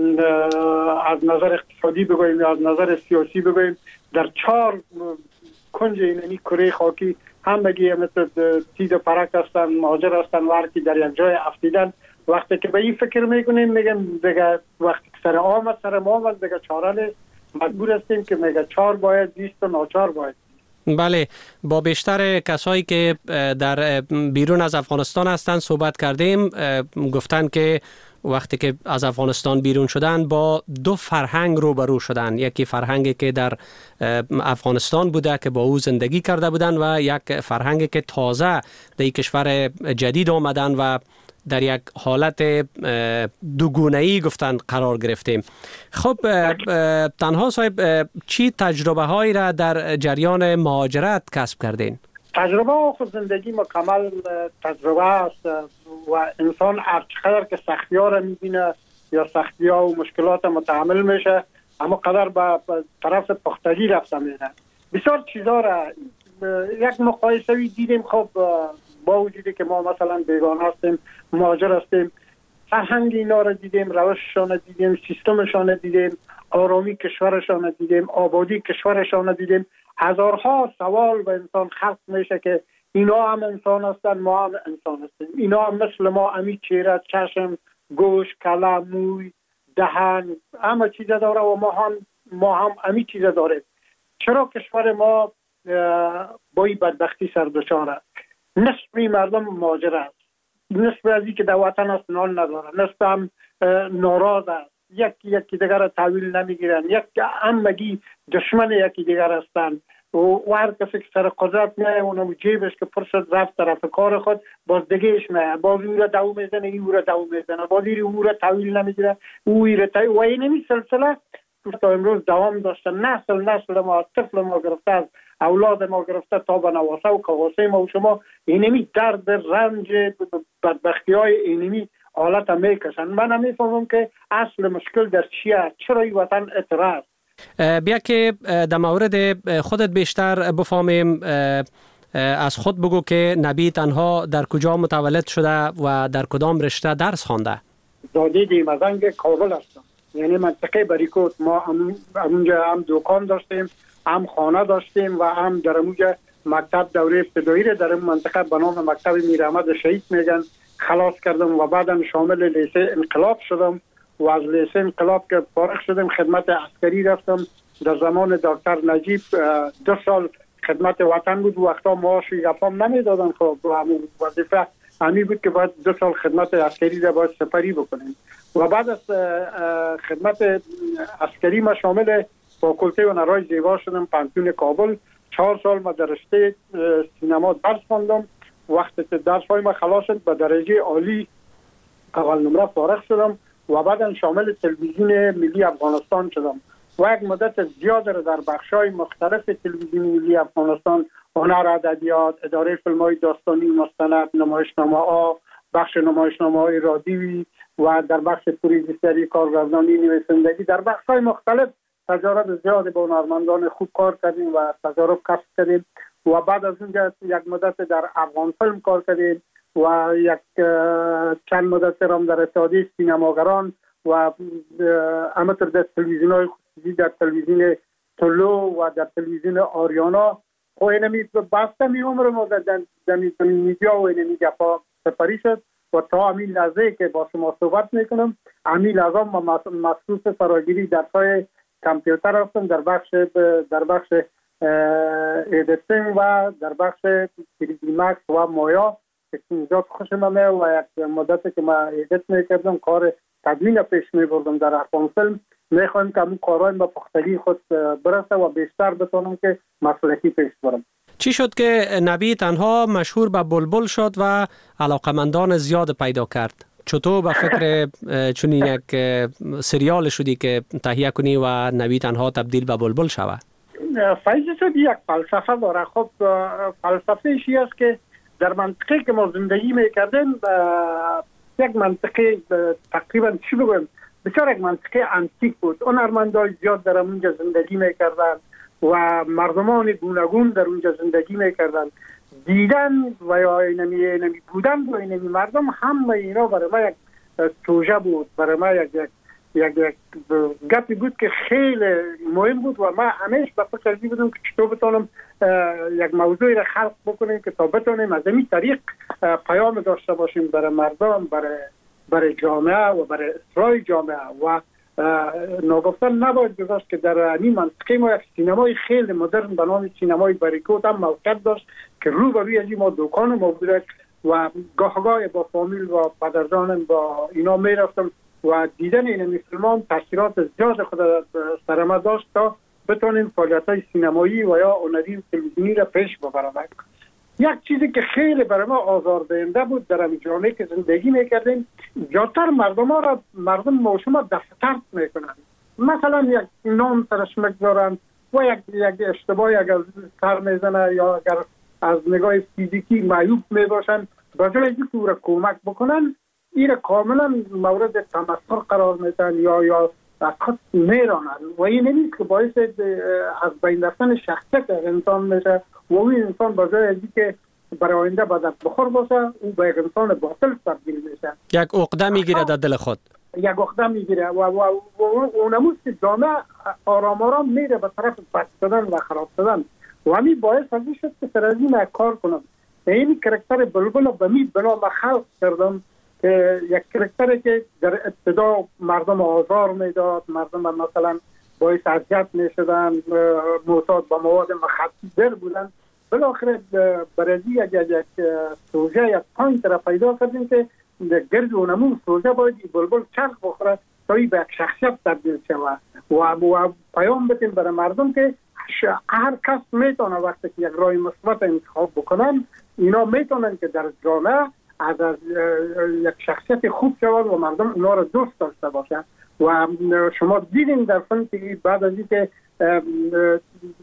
از نظر اقتصادی بگوییم یا از نظر سیاسی بگوییم در 4 کنج اینمی کره خاکی همگی مثل تیز و پرک هستن، مهاجر هستن و هر کی در یک جای افتیدن. وقتی که به این فکر میکنیم میگن دیگه وقتی که سر عام است، سر مام است، دیگه چاره نیست، مجبور هستیم که میگه 4 باید دیست و ناچار باید. بله، با بیشتر کسایی که در بیرون از افغانستان هستند صحبت کردیم، گفتن که وقتی که از افغانستان بیرون شدن با 2 فرهنگ روبرو شدن. یکی فرهنگی که در افغانستان بوده که با او زندگی کرده بودن و یک فرهنگی که تازه در یک کشور جدید آمدن و در یک حالت دوگونه‌ای گفتن قرار گرفتیم. خب تنها صاحب چی تجربه هایی را در جریان مهاجرت کسب کردین؟ تجربه خود زندگی مکمل تجربه است و انسان هرچقدر که سختی ها را میبینه یا سختی ها و مشکلات متحمل میشه اما قدر به طرف پختگی رفته میره. بسیار چیزا را یک مقایسه‌ای دیدیم. خب با وجودی که ما مثلا بیگانه هستیم، مهاجر هستیم، فرهنگ اینا را دیدیم، روششان دیدیم، سیستمشان دیدیم، آرامی کشورشان دیدیم، آبادی کشورشان دیدیم. هزارها سوال به انسان خلق میشه که اینا هم انسان هستن، ما هم انسان هستیم. اینا هم مثل ما همی چهره، چشم، گوش، کله، موی، دهن، همه چیز داره و ما هم همی چیز داریم. چرا کشور ما با این بدبختی سر دچاره؟ نصف مردم مهاجر است، نصف از که در وطن است نان نداره، نصف هم ناراض است، یکی دیگر را تحویل نمیگیرن، همگی دشمن یکی دیگر هستند و هر کسی که سر قدرت میه اونم جیبش که پرشد رفت طرف کار خود باز دیگهش میه، باز او را دو میزنه، او را دو میزنه، باز او را تحویل نمیگیره، او را تحویل و اینمی سلسله تا امروز دوام داشته. نسل ما، طفل ما گرفته از اولاد ما گرفته تا به نواسه و کواسه ما و شما اینمی درد رنج بدبختی های اینمی حالت میکشن. من نمیفهمم که اصل مشکل در چیه، چرا این وطن اعتراض. بیا که در مورد خودت بیشتر بفهمیم، از خود بگو که نبی تنها در کجا متولد شده و در کدام رشته درس خوانده؟ زاده دیمزنگ کابل هستم، یعنی منطقه بریکوت. ما اونجا هم دکان داشتیم، هم خانه داشتیم و هم در اونجا مکتب دوره ابتدایی را در این منطقه به نام مکتب میر احمد شهید میگن خلاص کردم و بعدم شامل لیسه انقلاب شدم و از لیسه انقلاب که فارغ شدم خدمت عسکری رفتم. در زمان دکتر نجیب 2 سال خدمت وطن بود، وقتا معاش یپام نمیدادن، خب وظیفه همی بود که باید 2 سال خدمت عسکری را باید سپری بکنیم و بعد از خدمت عسکری ما شامل فاکولته هنرهای زیبا شدم پانتون کابل. 4 سال ما در رشته سینما درس خواندم. وقتی که درس های ما خلاص شد به درجه عالی اول نمره فارغ شدم و بعد شامل تلویزیون ملی افغانستان شدم و یک مدت زیاد را در بخش‌های مختلف تلویزیون ملی افغانستان، هنر، ادبیات، اداره فیلم‌های داستانی، مستند، نمایشنامه‌ها، بخش نمایشنامه‌های رادیویی و در بخش پروژه‌سازی، کارگردانی، نویسندگی، در بخش‌های مختلف تجارب زیاد با هنرمندان خوب کار کردیم و تجارب کسب کردیم و بعد از اونجا یک مدت در افغان فیلم کار کردیم و چند مدت هم در اتحادیه سینماگران و همینطور در تلویزیون‌های خصوصی، در تلویزیون طلو و در تلویزیون آریانا و اینمی بسته می عمر ما در میدیا و اینمی گفا سپری شد و تا همین لحظه که با شما صحبت میکنم همین لحظه ما مخصوص فراگیری درس‌های کامپیوتر هستم در بخش ایدیتینگ و در بخش 3D مکس و مایا که اینجا خوشم آمد و یک مدتی که ما ایدیت میکردم کار تدوین پیش میبردم در افغان فیلم. میخوایم که همون کارهای با پختگی خود برسه و بیشتر بتونم که مسلکی پیش برم. چی شد که نبی تنها مشهور به بلبل شد و علاقمندان زیاد پیدا کرد؟ چطور به فکر چنین یک سریال شدی که تهیه کنی و نبی تنها تبدیل به بلبل شود؟ فایده شد یک فلسفه داره. خب فلسفه ایشی است که در منطقه که ما زندگی میکردیم یک منطقه تقریبا چی بگویم بسیار یک منطقه انتیک بود. هنرمندان زیاد در اونجا زندگی میکردن و مردمان گوناگون در اونجا زندگی میکردن. دیدن و یا اینمی بودن و اینمی مردم همه اینا برای ما یک توجه بود، برای ما یک گپی بود که خیلی مهم بود و ما همیشه به فکر بودم که چطور بتونم یک موضوعی را خلق بکنیم که تا بتونیم از این طریق پیام داشته باشیم برای مردم، برای جامعه و برای اصلاح جامعه و ناگفتن نباید گذاشت که در این منطقه ما یک سینمای خیلی مدرن به نام سینمای بریکوت هم موقعیت داشت که رو به روی از ما دکان ما بوده و گاه با فامیل و پدرجانم با اینا می رفتم و دیدن این فیلمان تاثیرات زیاد خود سر ما داشت تا بتونیم فعالیت‌های سینمایی و یا هنری و تلویزیونی را پیش ببریم. یک چیزی که خیلی برای ما آزاردهنده بود در این جامعه که زندگی میکردیم، زیادتر مردم ما شما دفتر میکنن، مثلا یک نام سرش میگذارن و یک اشتباهی اگر سر میزنه یا اگر از نگاه فیزیکی معیوب میباشن، به جای اینکه او را کمک بکنن این را کاملا مورد تمسخر قرار میدن یا از خود میرانن و این نیست که باعث از بین رفتن شخصیت انسان میشه و این انسان با جای از که برای آینده با دست بخور باشه او به یک انسان باطل تبدیل میشه، یک عقده میگیره در دل خود، یک عقده میگیره و اونموز که جامعه آرام میره به طرف بد شدن و خراب شدن و همین باعث از این شد که سر از این کار کنم. این کرکتر بلبل به می بنا خلق کردم که یک کرکتری که در ابتدا مردم آزار میداد، مردم مثلا باعث اذیت میشدن، معتاد به مواد مخدر بودن، بالاخره برازی یک سوژه یک پوینت را پیدا کردیم که گرد اونمون سوژه باید بلبل چرخ بخوره تا به یک شخصیت تبدیل شود و پیام بدیم برای مردم که هر کس میتونه وقتی که یک راه مثبت انتخاب بکنن اینا میتونن که در جامعه از یک شخصیت خوب شود و مردم اونا را دوست داشته باشن. و شما دیدین در فیلم که بعد از اینکه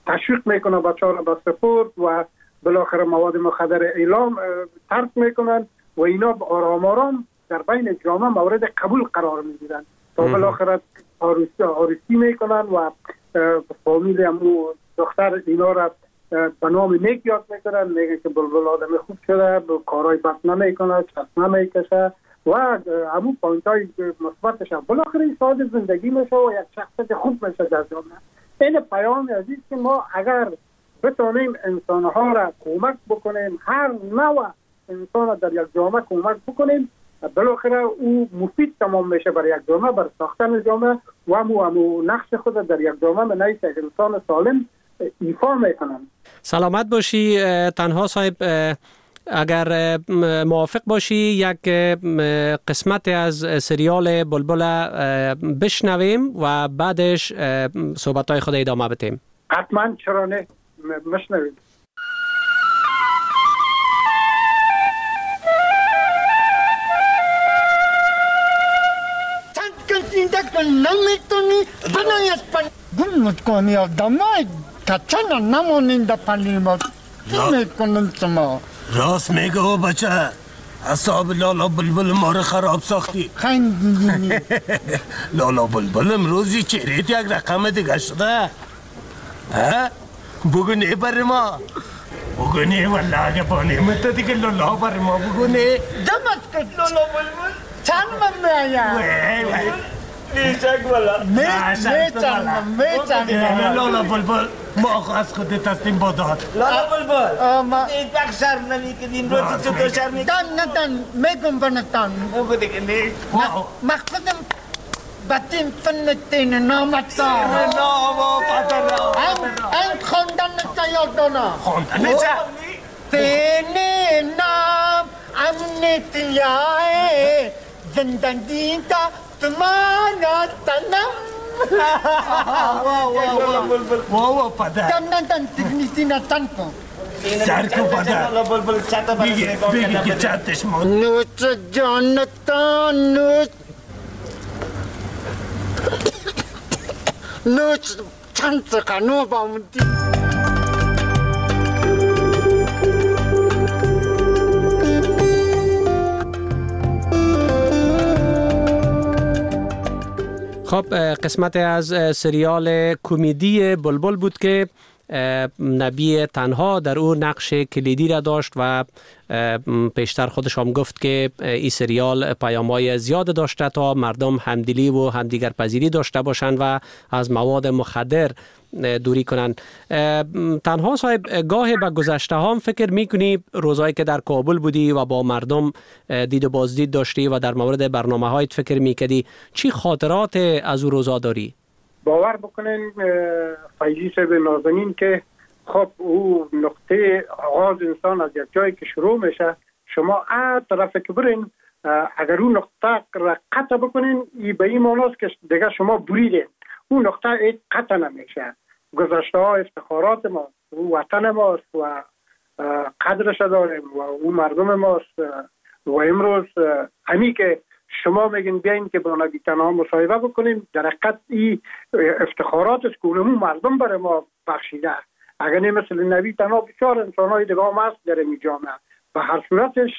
تشویق میکنه بچه‌ها را به سپورت و بالاخره مواد مخدر اعلام ترک میکنن و اینا آرام آرام در بین جامعه مورد قبول قرار میگیرن تا بالاخره آرسی میکنن و فامیل همو دختر اینا را به نام نیک یاد میکنن، میگه که بلبل آدم خوب شده، کارهای بد نمیکنه، چسب نمیکشه و همون پوینت‌های مثبتش هم بالاخره ساده زندگی میشه و یک شخصیت خوب میشه در جامعه. این پیام عزیز که ما اگر بتونیم انسانها را کمک بکنیم، هر نوع انسان در یک جامعه کمک بکنیم، بالاخره او مفید تمام میشه برای یک جامعه، برای ساختن جامعه و همو نقش خود در یک جامعه من یک انسان سالم ایفا میکنم. سلامت باشی تنها صاحب. اگر موافق باشی یک قسمت از سریال بلبل بشنویم و بعدش صحبت‌های خود ادامه بدیم. حتما، چرا نه، مشنویم. نمیتونی بنایت گمت کنی آدمای کچن نماننده پلیمات نمیکنن شما. راست میگه و بچه، اصاب لالا بلبل ما رو خراب ساختی. خندیدی لالا بلبل امروزی چهرهت یک رقم دیگه شده. بگو نه بر ما، بگو نه والله اگه با نعمت دیگه لالا بر ما بگو نه. دمت کن لالا بلبل چند من میایم میشک والا میچنم لالا بلبل ما از خودت هستیم با داد. لالا بلبل این تک شرم نمی کنیم رو تو شرم نمی دن میگم بنتان بگو دیگه نه مخصدم بطیم فنتین نامتا نامو پتر این خوندن نتا یاد دانا خوندن نتا تینی نام امنیتیای زندگی تا تمانا تنم واو پدر تن تکنیسینا تنکو سرکو پدر بگی که چندش مون نوچ جانتا نوچ چند سقنو باوندی. خب قسمت از سریال کمدی بلبل بود که نبی تنها در اون نقش کلیدی را داشت و پیشتر خودش هم گفت که این سریال پیام‌های زیاد داشته تا مردم همدلی و همدیگر پذیری داشته باشند و از مواد مخدر دوری کنند. تنها صاحب گاهی به گذشته هم فکر میکنی روزایی که در کابل بودی و با مردم دید و بازدید داشتی و در مورد برنامه هایت فکر میکردی، چی خاطرات از اون روزا داری؟ باور بکنین فیضی صاحب نازنین که خب او نقطه آغاز انسان از یک جایی که شروع میشه، شما طرف که برین اگر اون نقطه را قطع بکنین به این معناست که دیگه شما بریدین، اون نقطه ایت قطع نمیشه. گذشته ها افتخارات ما، او وطن ماست و قدرش داریم و او مردم ماست و امروز همی که شما میگین بیاین که با نبی تنها مصاحبه بکنیم، در حقیقت این افتخارات است که اونمون مردم برای ما بخشیده. اگر نه مثل نبی تنها بسیار انسانهای دیگه هم هست در این جامعه. و هر صورتش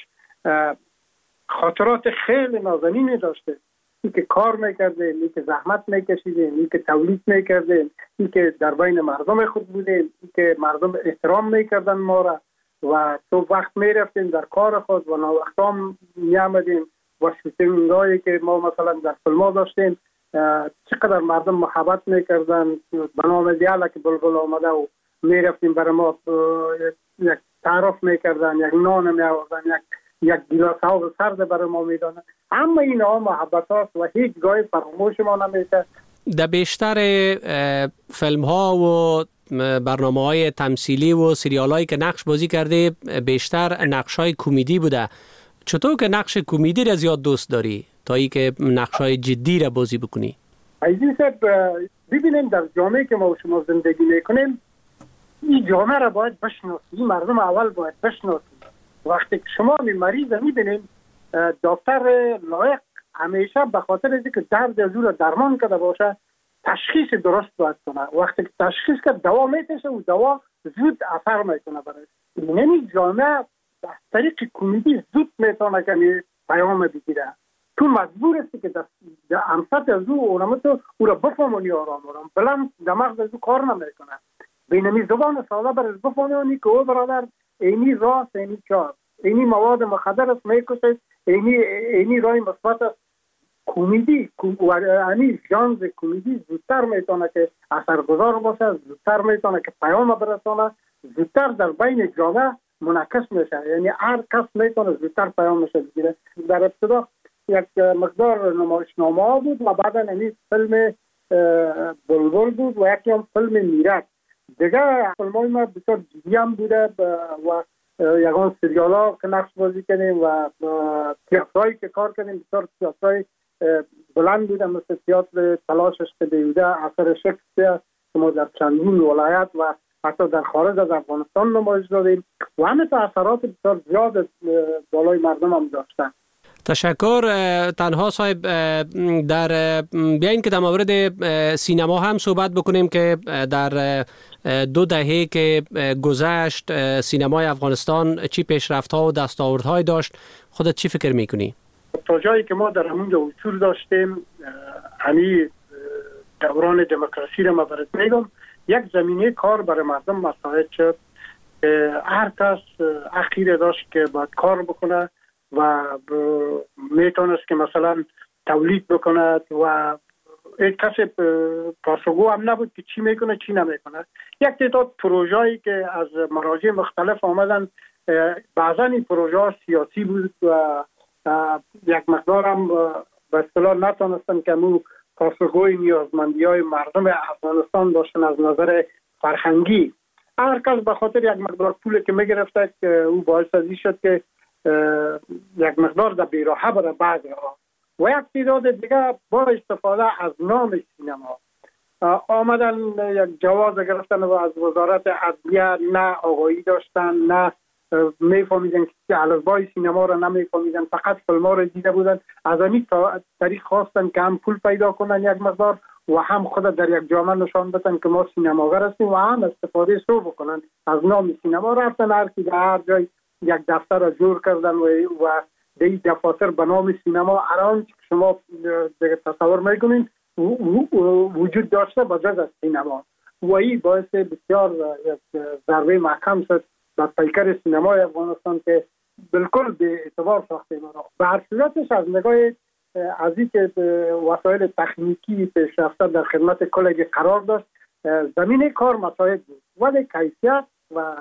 خاطرات خیلی نازنینی داشته، این که کار میکردیم، این که زحمت میکشیدیم، این که تولید میکردیم، این که در بین مردم خود بودیم، این که مردم احترام میکردن ما را و تو وقت میرفتیم در کار خود و وقت هم میامدیم و شوتینگایی که ما مثلا در فیلم داشتیم چقدر مردم محبت میکردن. به نام دیالا که بلبل آمده و میرفتیم برای ما یک تعارف میکردن، یک نان میآوردن، یک گیلاس آب سرد برای ما میدادن. اما این ها محبت هاست و هیچ گاهی فراموش ما نمیشه. در بیشتر فیلم ها و برنامه های تمثیلی و سریال هایی که نقش بازی کرده بیشتر نقش های کمدی بوده. چطور که نقش کمدی را زیاد دوست داری تا ای که نقش های جدی را بازی بکنی؟ عزیز صاحب ببینیم در جامعه که ما و شما زندگی میکنیم این جامعه را باید بشناسیم، مردم اول باید بشناسیم. وقتی که شما مریض میبینیم دکتر لایق همیشه به خاطر اینکه درد از او را درمان کرده باشه تشخیص درست باید کنه. وقتی که تشخیص که دوا میتشه و دوا زود اثر میکنه برای یعنی جامعه از طریق کمدی زود میتونه که پیام بگیره. تو مجبور است که در امسط از او را بفهمونی آرام بلند دماغ از او کار نمیکنه. بینمی زبان ساده برای بفهمونی که او برادر اینی راست اینی چار اینی مواد مخدر است میکشه اینی رای مثبت است. کمدی و اینی ژانر کمدی زودتر میتونه که اثرگذار باشه، زودتر میتونه که پیام برسونه، زودتر در بین جامعه منعکس میشه. یعنی هر کس میتونه زودتر پیامش بگیره. در ابتدا یک مقدار نمایشنامه بود و بعدا این فیلم بلبل بود و یکی هم فیلم میرک. دیگه فیلمای ما بسیار جدی هم بوده و یکان سریال ها که نقش بازی کردیم و تیاترهایی که کار کردیم بسیار تیاترهای بلند بوده، مثل تیاتر تلاشش که بیوده اثر شکسپیر که ما در چندین ولایت و حتی در خارج از افغانستان نمایش دادیم و همه تا اثرات بسیار زیاد بالای مردم هم داشتن. تشکر. تنها صاحب در بیاین که در مورد سینما هم صحبت بکنیم که در 2 دهه که گذشت سینمای افغانستان چی پیشرفت‌ها و دستاوردهای داشت، خودت چی فکر میکنی؟ تا جایی که ما در همونجا وصول داشتیم، همین دوران دموکراسی را برات میگم، یک زمینه کار برای مردم مساعد شد. هر کس حقی داشت که باید کار بکنه و میتونست که مثلا تولید بکند و یک کسی پاسخگو هم نبود که چی میکنه چی نمیکنه. یک تعداد پروژه‌ای که از مراجع مختلف آمدن، بعضا این پروژه سیاسی بود و یک مقدار هم به اصطلاح نتونستن که مو پاسخگوی نیازمندی‌های مردم افغانستان داشتن از نظر فرهنگی. هر کس به خاطر یک مقدار پولی که میگرفته که او باعث ازی شد که یک مقدار در بیراهه برای بعضی‌ها و یک تعداد دیگه با استفاده از نام سینما آمدن یک جواز گرفتن و از وزارت عدلیه نه آگاهی داشتن، نه میفهمیدن که الفبای سینما را نمیفهمیدن، فقط فیلم‌ها را دیده بودن. از همین طریق خواستن که هم پول پیدا کنن یک مقدار و هم خود در یک جامعه نشان بدن که ما سینماگر هستیم و هم استفاده سو بکنن از نام سینما. رفتن هر کی در هر جای یک دفتر را جور کردن و دی دفاتر به نام سینما الان که شما دیگه تصور میکنین وجود داشته با جز از سینما و این باعث بسیار یک ضربه محکم شد در پیکر سینمای افغانستان که بالکل به اعتبار ساخته ما. به هر صورتش از نگاه از این که وسایل تکنیکی پیشرفته در خدمت کل قرار داشت، زمینه کار مساعد بود ولی کیفیت و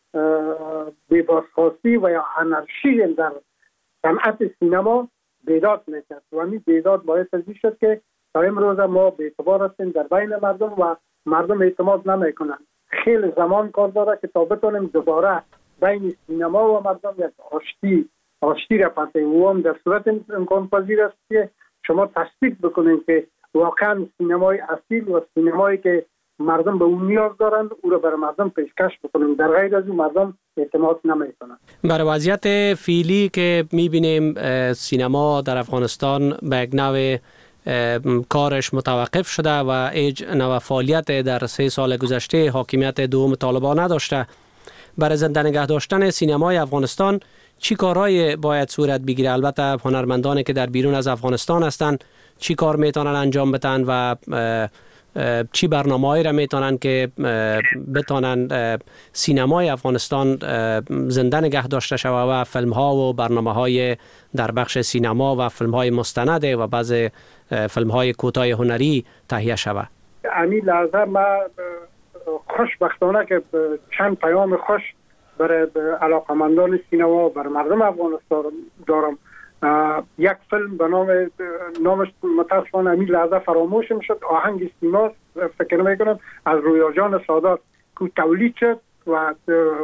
بی‌بازخواستی و یا انارشی در صنعت سینما بیداد میکرد و همین بیداد باعث ازی شد که تا امروز ما به اعتبار هستیم در بین مردم و مردم اعتماد نمیکنن. خیلی زمان کار داره که تا بتونیم دوباره بین سینما و مردم یک آشتی را پسیم و هم در صورت امکان پذیر است که شما تصدیق بکنید که واقعا سینمای اصیل و سینمایی که مردم به اون نیاز دارند او را برای مردم پیشکش بکنیم، در غیر از اون مردم اعتماد نمیکنن. برای وضعیت فعلی که میبینیم سینما در افغانستان به یک نوع کارش متوقف شده و هیچ نوع فعالیت در 3 سال گذشته حاکمیت دوم طالبان نداشته. برای زنده نگه داشتن سینمای افغانستان چی کارهای باید صورت بگیره؟ البته هنرمندانی که در بیرون از افغانستان هستند چی کار میتونن انجام بدن و چی برنامه‌ای را میتونن که بتونن سینمای افغانستان زنده نگه داشته شود و فیلم‌ها و برنامه‌های در بخش سینما و فیلم‌های مستند و بعض فیلم‌های کوتاه هنری تهیه شود؟ همین لحظه ما خوشبختانه که چند پیام خوش برای علاقمندان سینما برای مردم افغانستان دارم. یک فیلم به نامش متاسفانه همین لحظه فراموشم شد، آهنگ سیما فکر میکنم از رویا جان سادات که تولید شد و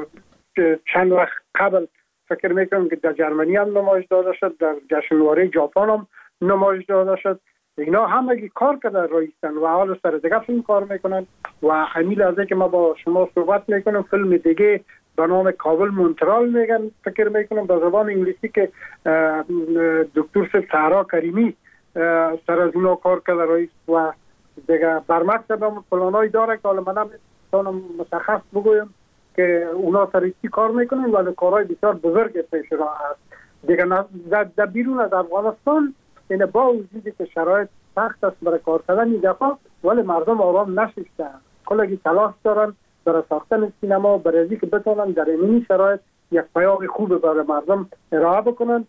چند وقت قبل فکر میکنم که در جرمنی هم نمایش داده شد، در جشنواره ژاپن هم نمایش داده شد. اینا همگی کار کرده رایستن و حالا سر دیگه فیلم کار میکنن و همین لحظه که ما با شما صحبت میکنم فیلم دیگه به نام کابل مونترال میگن فکر میکنم به زبان انگلیسی که دکتر صحرا کریمی سر از اونا کار کرده رئیس و دیگه بر مکتبم پلانای داره که حالا من نمیتونم مشخص بگویم که اونا سر چی کار میکنن، ولی کارهای بسیار بزرگ پیش رو هست. دیگه در بیرون از افغانستان این با وجودی که شرایط سخت است برای کار کردن این دفعه، ولی مردم آرام نشستن، کلگی تلاش دارن برای ساختن سینما، برای اینکه بتونن در این شرایط یک پیام خوب برای مردم ارائه بکنن،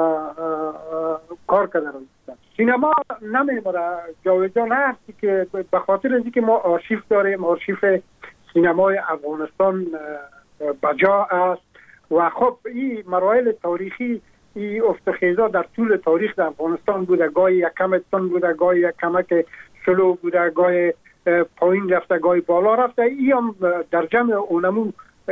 کار کردن. سینما نمیمونه، جاودان هستی که به خاطر اینکه ما آرشیو داریم، آرشیو سینمای افغانستان بجا است و خب این مراحل تاریخی، این افتخیزا در طول تاریخ در افغانستان بوده، گاهی یک کم تون بوده، گاهی یک کمک سلو بوده، گاهی پایین رفته، گاهی بالا رفته. این هم در جمع اونمو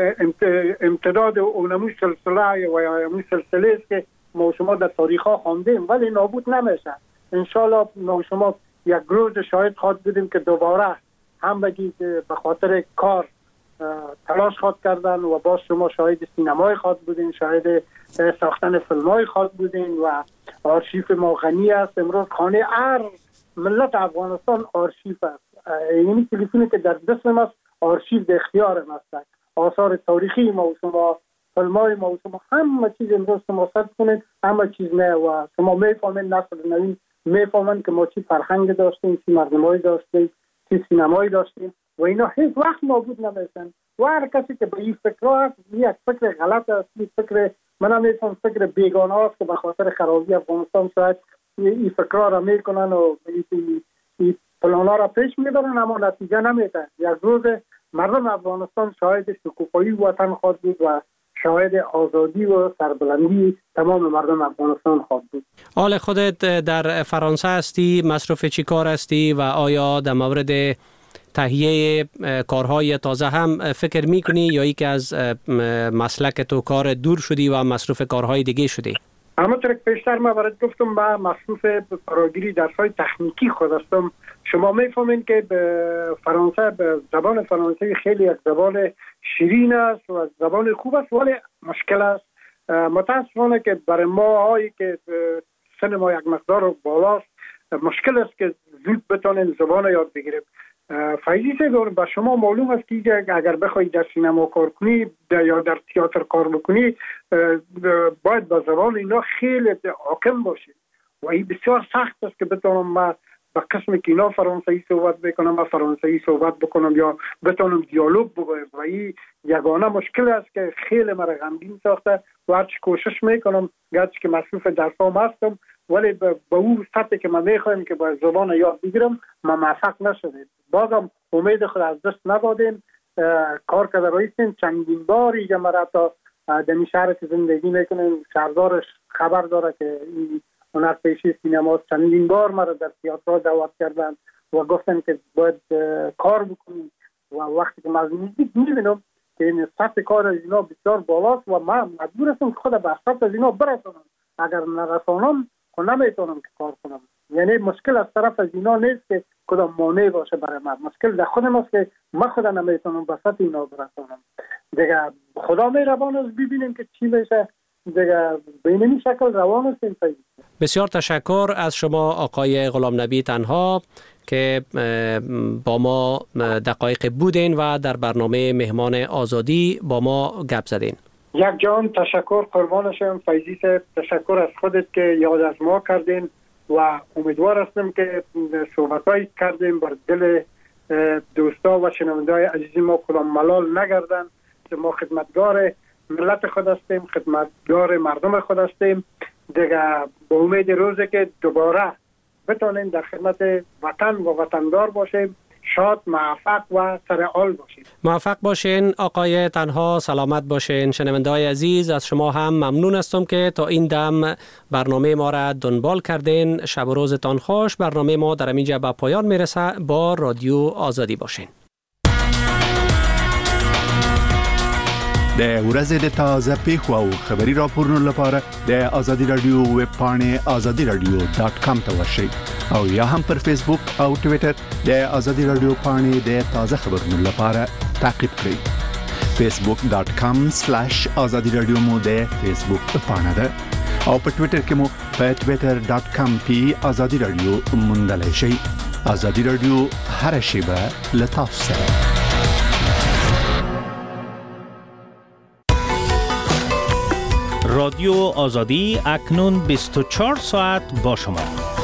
امتداد اونمو سلسله و اونمو سلسله است که ما شما در تاریخ ها خواندیم، ولی نابود نمیشه. انشالله ما شما یک روز شاهد خواهد بودیم که دوباره هم بگید به خاطر کار تلاش خواهد کردن و باز شما شاهد سینمای خواهد بودین، شاهد ساختن فیلمای خواهد بودین و آرشیف ما غنی است. امروز خانه هر ملت افغانستان آرشیف است. یعنی تلفنی که در دست ما آرشیف در اختیار ما است. آثار تاریخی ما و شما، فیلمای ما و شما، همه چیز امروز شما ثبت کنید، همه چیز نه و شما میفهمید، نسل نوین میفهمند که ما چی فرهنگ داشتیم، چی مردمایی داشتیم، چی سینمایی داشتیم و اینا هیچ وقت نابود نمیشن. و هر کسی که به این فکر هست، یک فکر غلط است، این فکر من نمیفهم، فکر بیگانه است که به خاطر خرابی افغانستان شاید این فکرها را میکنن و این پلانا را پیش میبرن، اما نتیجه نمیده. یک روز مردم افغانستان شاهد شکوفایی وطن خواهد بود و شاهد آزادی و سربلندی تمام مردم افغانستان خواهد بود. حال خودت در فرانسه هستی، مصروف چی کار هستی و آیا در مورد تهیه کارهای تازه هم فکر میکنی یا ای که از مسلک تو کار دور شدی و مصروف کارهای دیگه شدی؟ همونطور که پیشتر ما برات گفتم، من مصروف فراگیری درس‌های تکنیکی خود هستم. شما میفهمین که به فرانسه، به زبان فرانسوی خیلی یک زبان شیرین است و زبان خوب است، ولی مشکل است. متاسفانه که برای ما هایی که سن ما یک مقدار بالاست مشکل است که زود بتونیم زبان یاد بگیریم. فایده به شما معلوم است که اگر بخواید در سینما کار کنی یا در تئاتر کار بکنی باید با زبان اینا خیلی حاکم باشید و این بسیار سخت است که بتونم ما با قسم که اینا فرانسوی صحبت بکنم، ما فرانسوی صحبت بکنم یا بتونم دیالوگ بگویم و این یگانه مشکل است که خیلی مرا غمگین ساخته و هرچی کوشش میکنم، گرچه که مصروف درسام هستم، ولی به اون سطحی که من میخوایم که با زبان یاد بگیرم ما موفق نشدیم. بازم امید خود از دست ندادیم، کار کرده رایستیم. چندین باری که مرا تا دمی شهر که زندگی میکنیم شهردارش خبر داره که این هنرپیشه سینما چندین بار مرا در تئاتر دعوت کردن و گفتن که باید کار بکنیم و وقتی که من از نزدیک میبینم که این سطح کار از اینا بسیار بالاست و من مجبور هستم که خود به سطح از اینا برسونم. اگر نرسانم خود نمیتونم که کار کنم. یعنی مشکل از طرف از اینا نیست که کدام مانع باشه برای من، مشکل در خودم است که من خود نمیتونم به سطح اینا برسونم. دیگه خدا مهربان است، ببینیم که چی میشه. دیگه به این شکل روان است. بسیار تشکر از شما آقای غلام نبی تنها که با ما دقایق بودین و در برنامه مهمان آزادی با ما گپ زدین. یک جان تشکر، قربان شم فیضی صاحب. تشکر از خودت که یاد از ما کردین و امیدوار هستم که صحبتایی کردیم بر دل دوستا و شنونده‌های عزیز ما کدام ملال نگردن. که ما خدمتگار ملت خود هستیم، خدمتگار مردم خود هستیم. دیگه با امید روزی که دوباره بتونیم در خدمت وطن و وطندار باشیم، شاد، موفق و سرحال باشیم. موفق باشین آقای تنها، سلامت باشین. شنونده‌های عزیز، از شما هم ممنون هستم که تا این دم برنامه ما را دنبال کردین. شب و روزتان خوش. برنامه ما در اینجا به پایان میرسه. با رادیو آزادی باشین. د ورځې د تازه پیښو او خبري راپورونو لپاره د آزادي رادیو ویب پاڼې azadiradio.com ته ورشئ او یا هم پر فیسبوک او ټوئیټر د آزادي رادیو پاڼې د تازه خبرونو لپاره تعقیب کړئ. facebook.com/azadiradio مو د فیسبوک پاڼه ده او په ټوئیټر کې مو په twitter.com/azadiradio موندلای شئ. آزادی رادیو هر شیبه لطاف سره. رادیو آزادی اکنون 24 ساعت با شما.